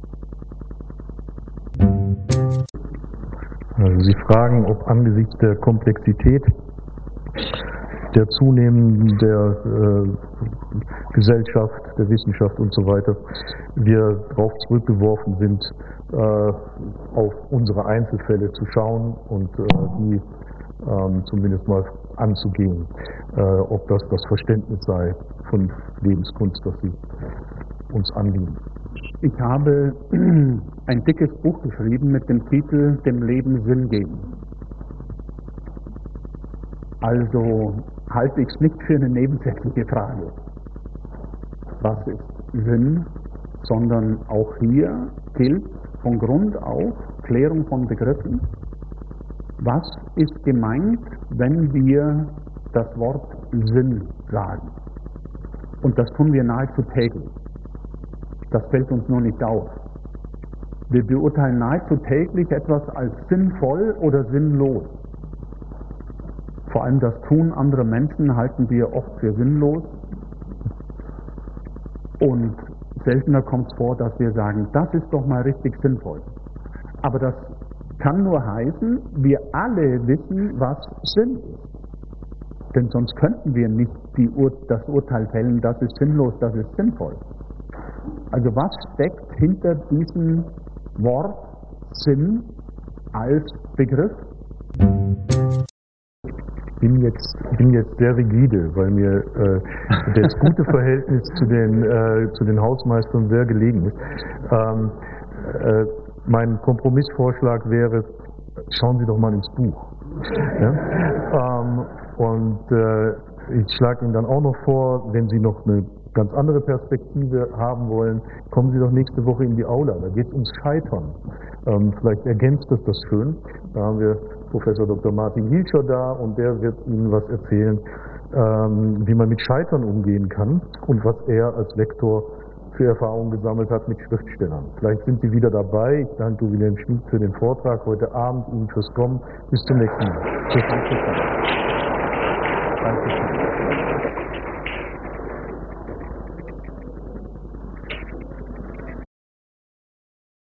Also Sie fragen, ob angesichts der Komplexität der zunehmenden der äh, Gesellschaft, der Wissenschaft und so weiter, wir darauf zurückgeworfen sind, äh, auf unsere Einzelfälle zu schauen und äh, die ähm, zumindest mal anzugehen, äh, ob das das Verständnis sei von Lebenskunst, das Sie uns anbieten. Ich habe ein dickes Buch geschrieben mit dem Titel Dem Leben Sinn geben. Also halte ich es nicht für eine nebensächliche Frage, was ist Sinn, sondern auch hier gilt von Grund auf Klärung von Begriffen. Was ist gemeint, wenn wir das Wort Sinn sagen? Und das tun wir nahezu täglich. Das fällt uns nur nicht auf. Wir beurteilen nahezu täglich etwas als sinnvoll oder sinnlos. Vor allem das Tun anderer Menschen halten wir oft für sinnlos. Und seltener kommt es vor, dass wir sagen, das ist doch mal richtig sinnvoll. Aber das kann nur heißen, wir alle wissen, was Sinn ist. Denn sonst könnten wir nicht die Ur- das Urteil fällen, das ist sinnlos, das ist sinnvoll. Also was steckt hinter diesem Wort Sinn als Begriff? Ich bin jetzt, bin jetzt sehr rigide, weil mir äh, das gute Verhältnis zu den, äh, zu den Hausmeistern sehr gelegen ist. Ähm, äh, mein Kompromissvorschlag wäre, schauen Sie doch mal ins Buch. Ja? Ähm, und äh, ich schlage Ihnen dann auch noch vor, wenn Sie noch eine ganz andere Perspektive haben wollen, kommen Sie doch nächste Woche in die Aula. Da geht es ums Scheitern. Ähm, vielleicht ergänzt das das schön. Da haben wir Professor Doktor Martin Hilscher da und der wird Ihnen was erzählen, ähm, wie man mit Scheitern umgehen kann und was er als Lektor für Erfahrungen gesammelt hat mit Schriftstellern. Vielleicht sind Sie wieder dabei. Ich danke Wilhelm Schmid für den Vortrag heute Abend, Ihnen fürs Kommen. Bis zum nächsten Mal. Tschüss. Danke.